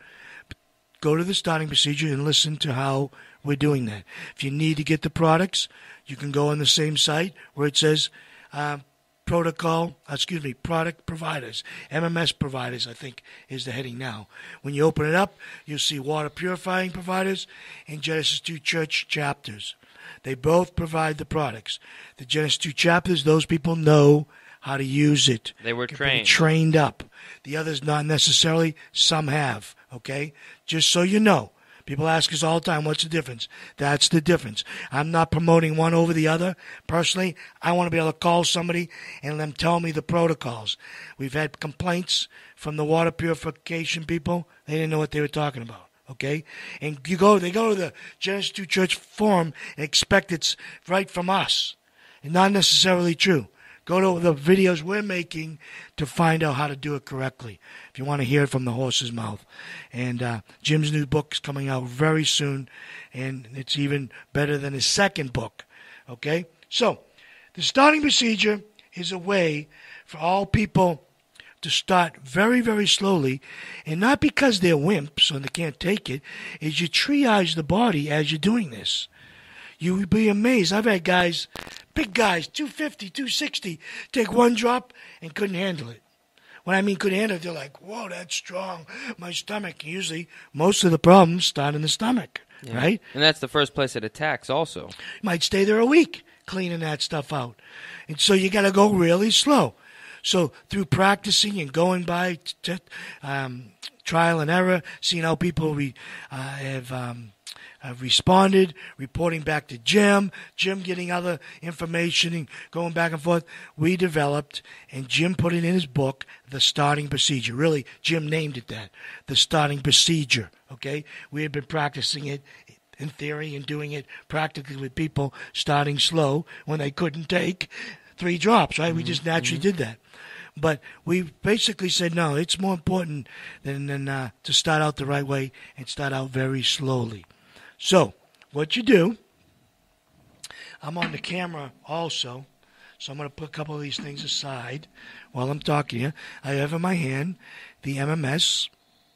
Go to the starting procedure and listen to how we're doing that. If you need to get the products, you can go on the same site where it says product providers, MMS providers, I think is the heading now. When you open it up, you'll see water purifying providers and Genesis 2 Church chapters. They both provide the products. The Genesis 2 chapters, those people know how to use it. They were trained up. The others not necessarily. Some have. Okay? Just so you know. People ask us all the time, what's the difference? That's the difference. I'm not promoting one over the other. Personally, I want to be able to call somebody and let them tell me the protocols. We've had complaints from the water purification people. They didn't know what they were talking about. Okay? And they go to the Genesis 2 Church forum and expect it's right from us. It's not necessarily true. Go to the videos we're making to find out how to do it correctly, if you want to hear it from the horse's mouth. And Jim's new book's coming out very soon, and it's even better than his second book. Okay? So, the starting procedure is a way for all people to start very, very slowly, and not because they're wimps or they can't take it, is you triage the body as you're doing this. You would be amazed. I've had guys, big guys, 250, 260, take one drop and couldn't handle it. When I mean couldn't handle it, they're like, whoa, that's strong. My stomach. Usually, most of the problems start in the stomach, right? And that's the first place it attacks also. You might stay there a week cleaning that stuff out. And so you got to go really slow. So through practicing and going by trial and error, seeing how people have responded, reporting back to Jim getting other information and going back and forth, we developed, and Jim put it in his book, the starting procedure. Really, Jim named it that, the starting procedure, okay? We had been practicing it in theory and doing it practically with people starting slow when they couldn't take 3 drops, right? We just naturally did that. But we basically said, no, it's more important than to start out the right way and start out very slowly. So, what you do, I'm on the camera also, so I'm going to put a couple of these things aside while I'm talking here. I have in my hand the MMS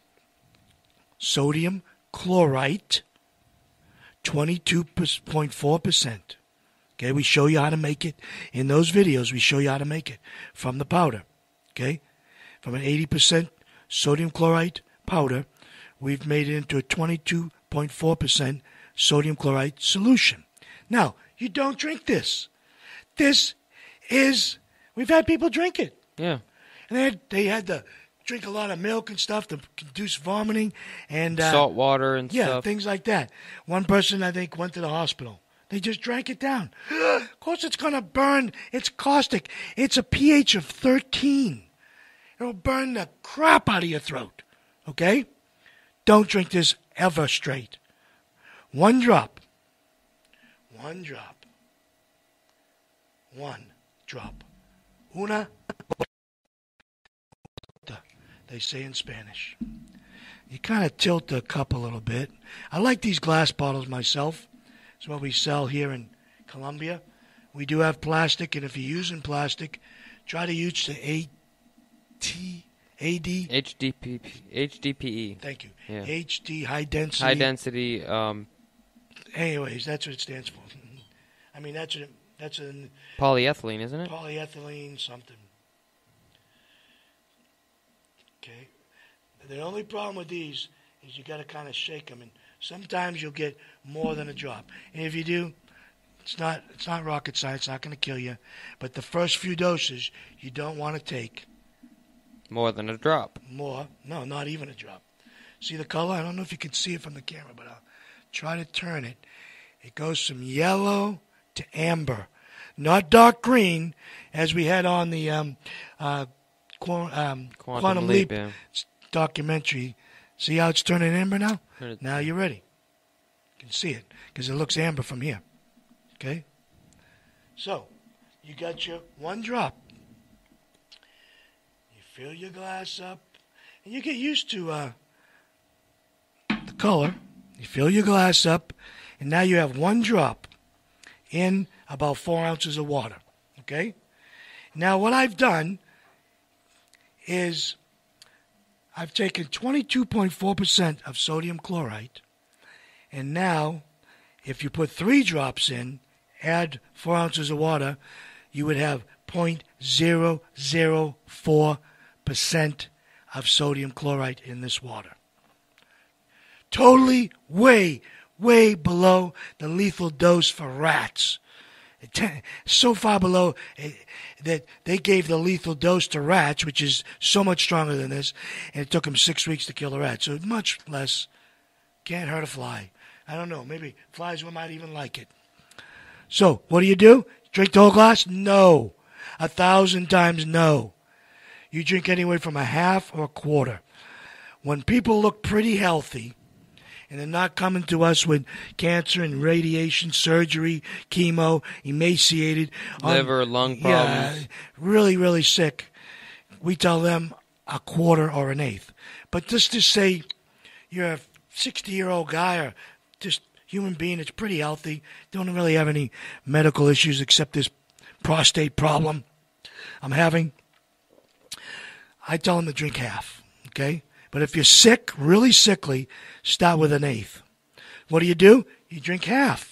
sodium chlorite, 22.4%. Okay, we show you how to make it. In those videos, we show you how to make it from the powder. Okay, from an 80% sodium chloride powder, we've made it into a 22.4% sodium chloride solution. Now, you don't drink this. This is, we've had people drink it. Yeah. And they had to drink a lot of milk and stuff to induce vomiting. And salt water and stuff. Yeah, things like that. One person, I think, went to the hospital. They just drank it down. Of course it's going to burn. It's caustic. It's a pH of 13. It'll burn the crap out of your throat. Okay? Don't drink this ever straight. One drop. One drop. One drop. Una. They say in Spanish. You kind of tilt the cup a little bit. I like these glass bottles myself. It's what we sell here in Colombia. We do have plastic, and if you're using plastic, try to use the HDPE. Thank you. Yeah. HD, high density. High density. Anyways, that's what it stands for. I mean, that's a Polyethylene, isn't it? Polyethylene something. Okay. The only problem with these is you got to kind of shake them, and sometimes you'll get more than a drop. And if you do, it's not rocket science. It's not going to kill you. But the first few doses, you don't want to take more than a drop. more. No, not even a drop. See the color? I don't know if you can see it from the camera, but I'll try to turn it. It goes from yellow to amber. Not dark green, as we had on the Quantum Leap yeah. documentary. See how it's turning amber now? Turn it- Now you're ready. You can see it, because it looks amber from here. Okay? So, you got your one drop. You fill your glass up, and you get used to the color. You fill your glass up, and now you have one drop in about 4 ounces of water. Okay? Now, what I've done is I've taken 22.4% of sodium chloride, and now if you put 3 drops in, add 4 ounces of water, you would have 0.004% of sodium chloride in this water. Totally way below the lethal dose for rats. So far below that they gave the lethal dose to rats, which is so much stronger than this, and it took them 6 weeks to kill the rat. So much less. Can't hurt a fly. I don't know. Maybe flies might even like it. So what do? Drink the whole glass? No. 1,000 times no. You drink anywhere from a half or a quarter. When people look pretty healthy, and they're not coming to us with cancer and radiation, surgery, chemo, emaciated. Liver, lung problems. Yeah, really sick. We tell them a quarter or an eighth. But just to say you're a 60-year-old guy or just human being that's pretty healthy, don't really have any medical issues except this prostate problem I'm having, I tell them to drink half, okay? But if you're sick, really sickly, start with an eighth. What do? You drink half.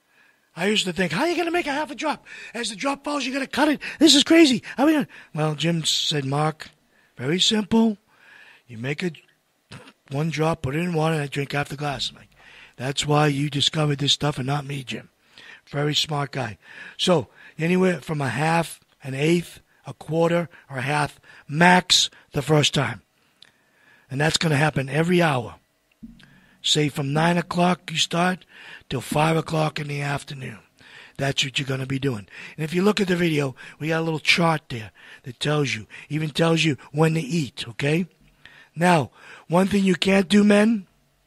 I used to think, how are you going to make a half a drop? As the drop falls, you're going to cut it. This is crazy. How are we gonna? Well, Jim said, Mark, very simple. You make one drop, put it in water, and I drink half the glass. I'm like, that's why you discovered this stuff and not me, Jim. Very smart guy. So anywhere from a half, an eighth, a quarter, or a half, max the first time. And that's going to happen every hour. Say from 9 o'clock you start till 5 o'clock in the afternoon. That's what you're going to be doing. And if you look at the video, we got a little chart there that tells you, even tells you when to eat, okay? Now, one thing you can't do, men,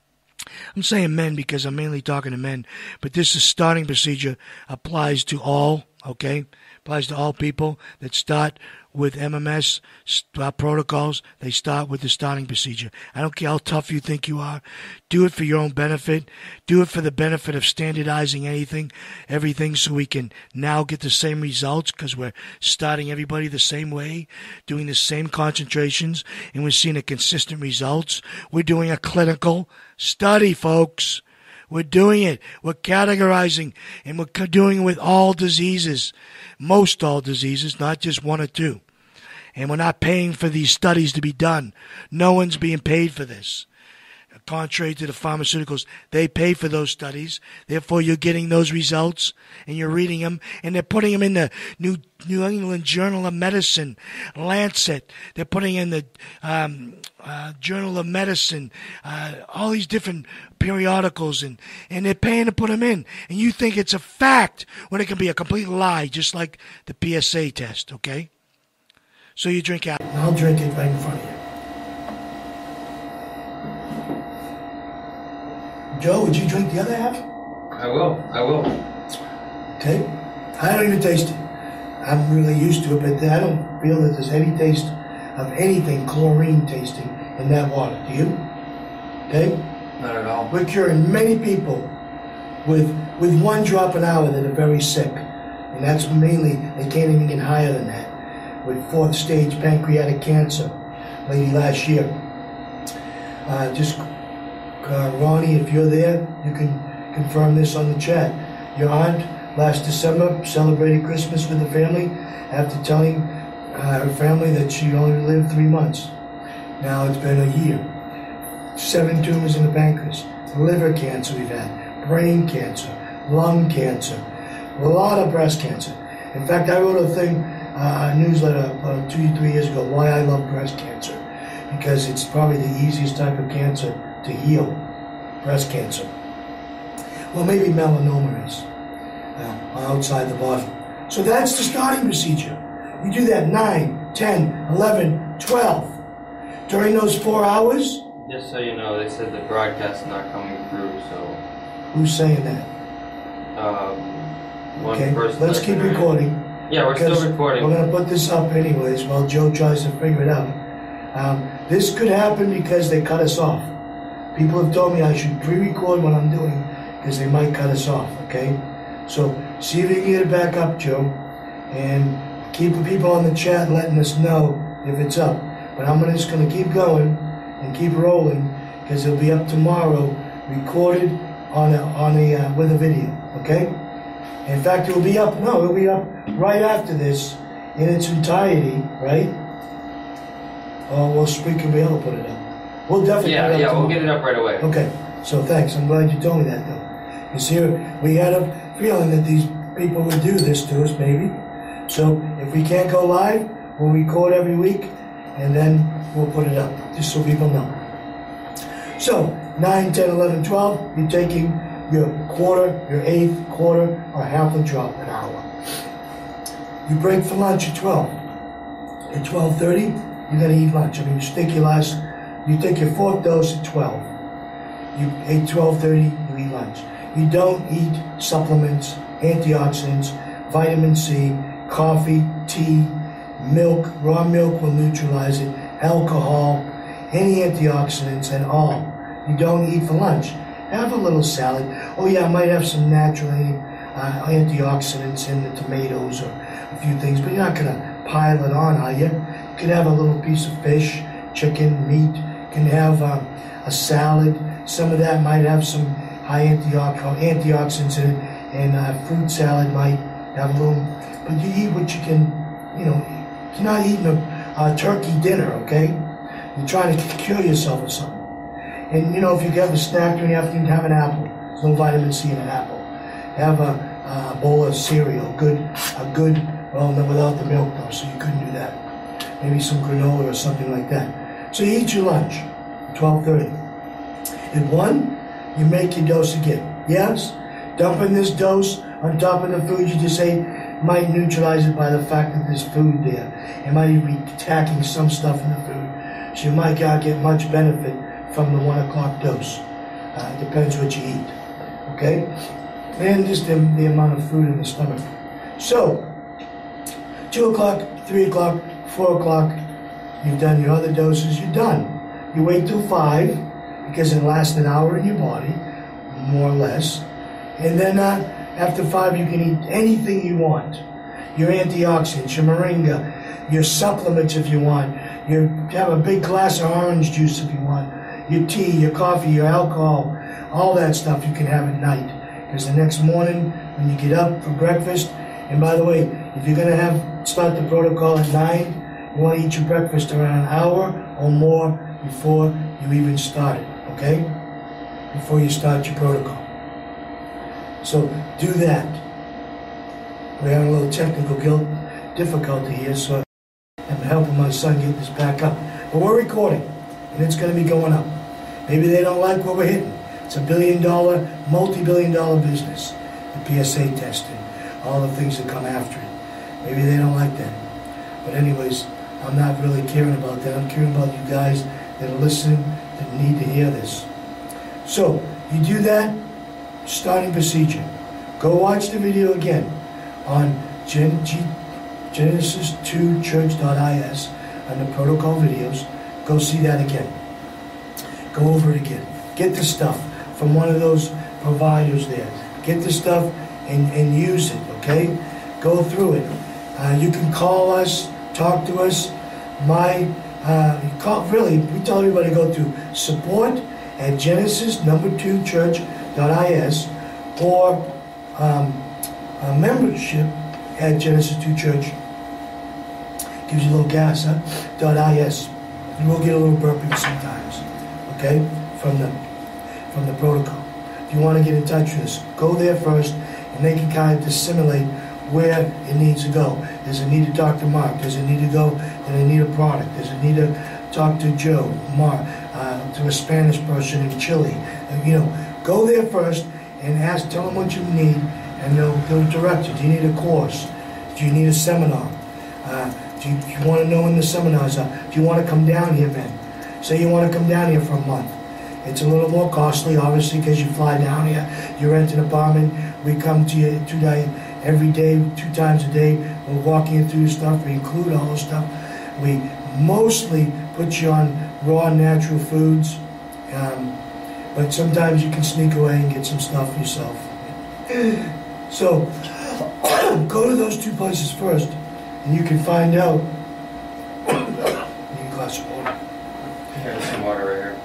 I'm saying men because I'm mainly talking to men, but this is starting procedure applies to all, okay? Applies to all people that start with MMS protocols. They start with the starting procedure. I don't care how tough you think you are. Do it for your own benefit. Do it for the benefit of standardizing everything, so we can now get the same results because we're starting everybody the same way, doing the same concentrations, and we're seeing a consistent results. We're doing a clinical study, folks. We're doing it. We're categorizing, and we're doing it with all diseases, most all diseases, not just 1 or 2. And we're not paying for these studies to be done. No one's being paid for this. Contrary to the pharmaceuticals, they pay for those studies. Therefore, you're getting those results, and you're reading them, and they're putting them in the New England Journal of Medicine, Lancet. They're putting in the Journal of Medicine, all these different periodicals, and they're paying to put them in. And you think it's a fact when it can be a complete lie, just like the PSA test, okay? So you drink out. I'll drink it right in front of you. Joe, would you drink the other half? I will. Okay. I don't even taste it. I'm really used to it, but I don't feel that there's any taste of anything chlorine tasting in that water. Do you? Okay? Not at all. We're curing many people with 1 drop an hour that are very sick. And that's mainly, they can't even get higher than that. With 4th stage pancreatic cancer, lady last year. Ronnie, if you're there, you can confirm this on the chat. Your aunt, last December, celebrated Christmas with the family after telling her family that she only lived 3 months. Now it's been a year. 7 tumors in the pancreas, liver cancer we've had, brain cancer, lung cancer, a lot of breast cancer. In fact, I wrote a newsletter about 2 or 3 years ago, why I love breast cancer. because it's probably the easiest type of cancer to heal, breast cancer. Well, maybe melanoma is outside the body. So that's the starting procedure. You do that 9, 10, 11, 12. During those 4 hours. Just so you know, they said the broadcast's not coming through, so... Who's saying that? One okay, person... let's keep recording. Yeah, we're still recording. We're going to put this up anyways while Joe tries to figure it out. This could happen because they cut us off. People have told me I should pre-record what I'm doing because they might cut us off, okay? So see if you can get it back up, Joe, and keep the people on the chat letting us know if it's up. But I'm just going to keep going and keep rolling because it'll be up tomorrow, recorded with a video, okay? In fact, it'll be up right after this in its entirety, right? Or we can be able to put it up. We'll definitely put it up tomorrow. We'll get it up right away. Okay, so thanks. I'm glad you told me that, though. Because here, we had a feeling that these people would do this to us, maybe. So if we can't go live, we'll record every week, and then we'll put it up, just so people know. So, 9, 10, 11, 12, you're taking your quarter, your eighth, quarter, or half a drop an hour. You break for lunch at 12. At 12:30, you're going to eat lunch. I mean, you take your fourth dose at 12. At 12:30, you eat lunch. You don't eat supplements, antioxidants, vitamin C, coffee, tea, milk. Raw milk will neutralize it, alcohol, any antioxidants at all. You don't eat for lunch. Have a little salad. Oh yeah, I might have some natural antioxidants in the tomatoes or a few things, but you're not going to pile it on, are you? You can have a little piece of fish, chicken, meat. You can have a salad. Some of that might have some high antioxidants in it, and fruit salad might have a little, but you eat what you can, you're not eating a turkey dinner, okay? You're trying to cure yourself of something. And, if you have a snack during the afternoon, have an apple. There's no vitamin C in an apple. Have a bowl of cereal, well, without the milk, though, so you couldn't do that. Maybe some granola or something like that. So you eat your lunch at 12:30. At 1, you make your dose again. Yes? Dumping this dose on top of the food you just ate might neutralize it by the fact that there's food there. It might even be attacking some stuff in the food. So you might not get much benefit from the 1 o'clock dose. Depends what you eat. Okay? And just the amount of food in the stomach. So, 2 o'clock, 3 o'clock, 4 o'clock, you've done your other doses, you're done. You wait till 5, because it lasts an hour in your body, more or less. And then after 5, you can eat anything you want. Your antioxidants, your moringa, your supplements if you want. You have a big glass of orange juice if you want. Your tea, your coffee, your alcohol, all that stuff you can have at night. Because the next morning, when you get up for breakfast, and by the way, if you're going to start the protocol at 9, you want to eat your breakfast around an hour or more before you even start it, okay? Before you start your protocol. So do that. We're having a little technical difficulty here, so I'm helping my son get this back up. But we're recording, and it's going to be going up. Maybe they don't like what we're hitting. It's $1 billion, multi-billion-dollar business. The PSA testing, all the things that come after it. Maybe they don't like that. But anyways, I'm not really caring about that. I'm caring about you guys that are listening, that need to hear this. So, you do that, starting procedure. Go watch the video again on Genesis2church.is on the protocol videos. Go see that again. Go over it again. Get the stuff from one of those providers there. Get the stuff and use it, okay? Go through it. You can call us, talk to us. We tell everybody to go to support at Genesis2church.is or membership at Genesis2Church. Gives you a little gas, .is. And we'll get a little burping sometimes, okay, from the protocol. If you want to get in touch with us, go there first, and they can kind of dissimulate where it needs to go. Does it need to talk to Mark? Does it need to go? Do they need a product? Does it need to talk to Joe, to a Spanish person in Chile. Go there first and tell them what you need, and they'll direct you. Do you need a course? Do you need a seminar? Do you want to know when the seminars are? Do you want to come down here, man? Say you want to come down here for a month. It's a little more costly, obviously, because you fly down here. You rent an apartment. We come to you every day, 2 times a day. We're walking you through stuff. We include all the stuff. We mostly put you on raw, natural foods. But sometimes you can sneak away and get some stuff yourself. So, go to those 2 places first, and you can find out. Need a glass of water. Here's some water right here.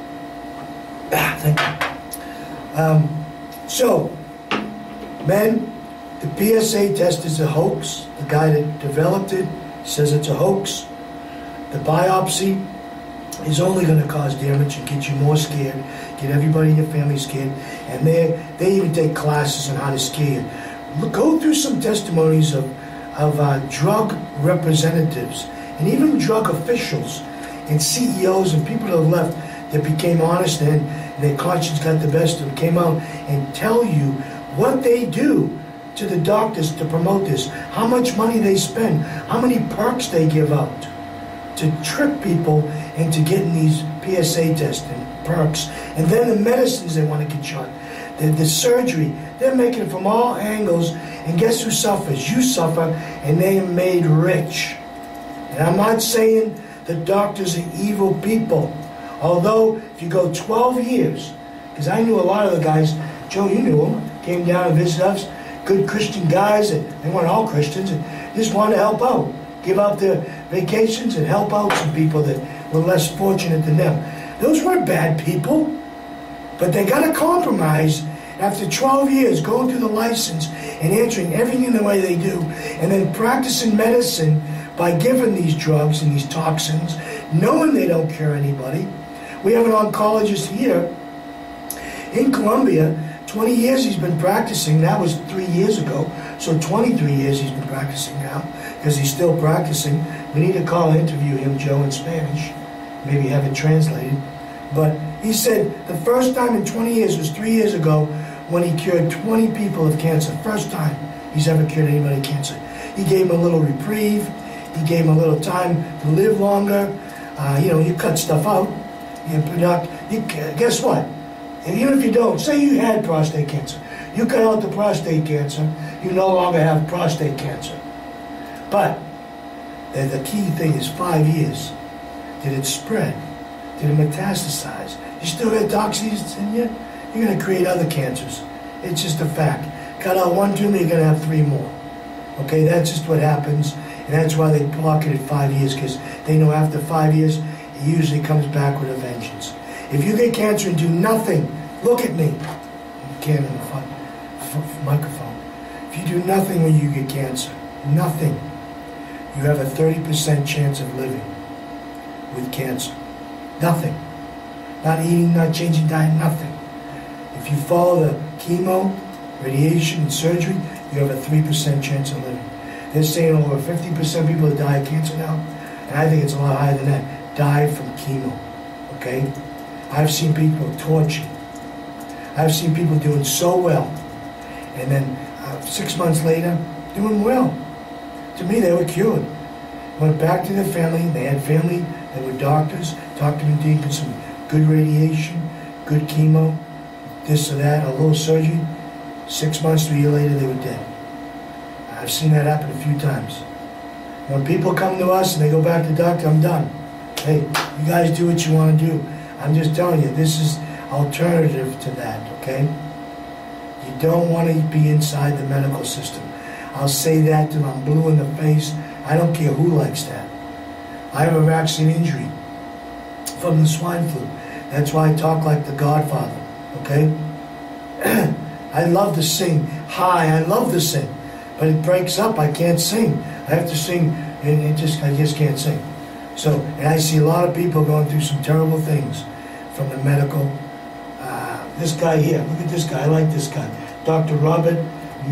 Thank you. So, men, the PSA test is a hoax. The guy that developed it says it's a hoax. The biopsy is only going to cause damage and get you more scared, get everybody in your family scared, and they even take classes on how to scare you. Go through some testimonies of drug representatives and even drug officials and CEOs and people that have left that became honest and their conscience got the best of them, came out and tell you what they do to the doctors to promote this, how much money they spend, how many perks they give out to trick people into getting these PSA tests and perks. And then the medicines they want to get you on. The surgery, they're making it from all angles. And guess who suffers? You suffer, and they are made rich. And I'm not saying the doctors are evil people. Although, if you go 12 years, because I knew a lot of the guys, Joe, you knew them, came down and visited us, good Christian guys, and they weren't all Christians, and just wanted to help out. Give out their vacations and help out some people that were less fortunate than them. Those weren't bad people, but they got to compromise after 12 years going through the license and answering everything the way they do, and then practicing medicine by giving these drugs and these toxins, knowing they don't cure anybody. We have an oncologist here in Colombia. 20 years he's been practicing. That was 3 years ago. So 23 years he's been practicing now, because he's still practicing. We need to call and interview him, Joe, in Spanish. Maybe have it translated. But he said the first time in 20 years was 3 years ago when he cured 20 people of cancer. First time he's ever cured anybody of cancer. He gave him a little reprieve. He gave him a little time to live longer. You cut stuff out. Guess what? And even if you don't, say you had prostate cancer. You cut out the prostate cancer, you no longer have prostate cancer. But the key thing is 5 years. Did it spread? Did it metastasize? You still got toxins in you? You're going to create other cancers. It's just a fact. Cut out one tumor, you're going to have 3 more. Okay, that's just what happens. And that's why they block it at 5 years, because they know after 5 years, it usually comes back with a vengeance. If you get cancer and do nothing, look at me. You can't in the microphone. If you do nothing when you get cancer, nothing, you have a 30% chance of living with cancer. Nothing. Not eating, not changing diet, nothing. If you follow the chemo, radiation, and surgery, you have a 3% chance of living. They're saying over 50% of people that die of cancer now, and I think it's a lot higher than that, die from chemo. Okay? I've seen people tortured. I've seen people doing so well, and then 6 months later, doing well. To me, they were cured. Went back to their family. They had family. They were doctors. Talked to them, taking some good radiation, good chemo, this or that, a little surgery. 6 months to a year later, they were dead. I've seen that happen a few times. When people come to us and they go back to the doctor, I'm done. Hey, you guys do what you want to do. I'm just telling you, this is alternative to that, okay? You don't want to be inside the medical system. I'll say that till I'm blue in the face. I don't care who likes that. I have a vaccine injury from the swine flu. That's why I talk like the Godfather, okay? I love to sing high. I love to sing. But it breaks up. I can't sing. I have to sing, and I just can't sing. So, and I see a lot of people going through some terrible things from the medical. This guy here, look at this guy. I like this guy. Dr. Robert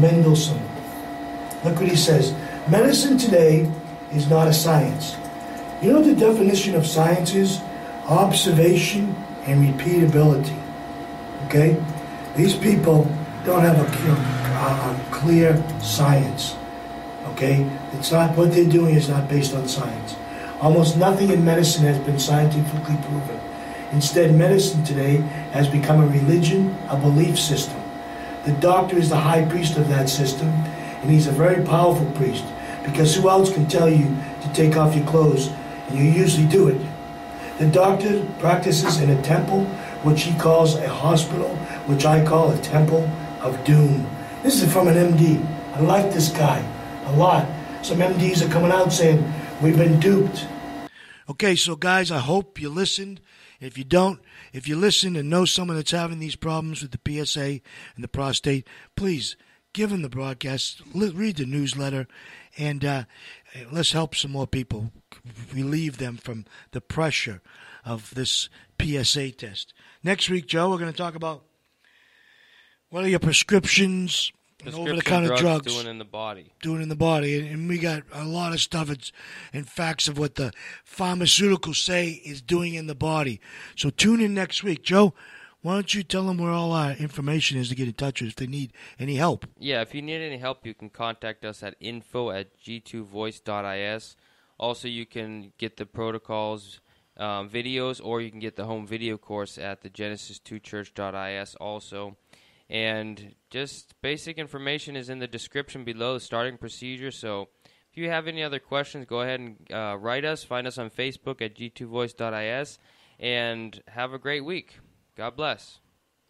Mendelsohn. Look what he says. Medicine today is not a science. You know what the definition of science is? Observation and repeatability. Okay? These people don't have a clear science. Okay? It's not, what they're doing is not based on science. Almost nothing in medicine has been scientifically proven. Instead, medicine today has become a religion, a belief system. The doctor is the high priest of that system, and he's a very powerful priest, because who else can tell you to take off your clothes, and you usually do it. The doctor practices in a temple, which he calls a hospital, which I call a temple of doom. This is from an MD. I like this guy a lot. Some MDs are coming out saying, we've been duped. Okay, so guys, I hope you listened. If you don't, if you listen and know someone that's having these problems with the PSA and the prostate, please give them the broadcast, read the newsletter, and let's help some more people, relieve them from the pressure of this PSA test. Next week, Joe, we're going to talk about what are your prescriptions and over-the-counter drugs doing in the body. And we got a lot of stuff and facts of what the pharmaceuticals say is doing in the body. So tune in next week. Joe, why don't you tell them where all our information is to get in touch with if they need any help? Yeah, if you need any help, you can contact us at info@g2voice.is. Also, you can get the protocols videos, or you can get the home video course at the genesis2church.is also. And just basic information is in the description below, the starting procedure. So if you have any other questions, go ahead and write us. Find us on Facebook at g2voice.is. And have a great week. God bless.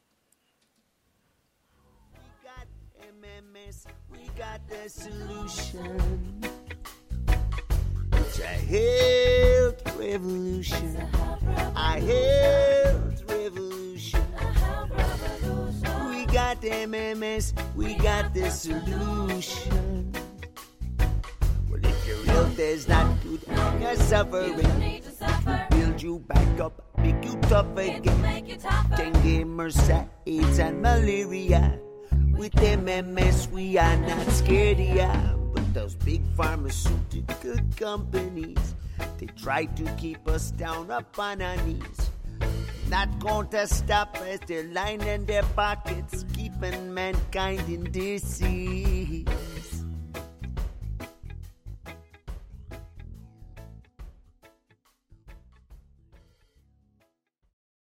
We got MMS, we got the solution. It's a health revolution. A health revolution. We got MMS, we got the solution. Well, if your health is not good and you're suffering, build you back up, make you tough again. Dengue, MRSA, AIDS, and malaria. With MMS, we are not scared of ya. But those big pharmaceutical companies, they try to keep us down up on our knees. Not going to stop as they're lining their pockets, keeping mankind in disease.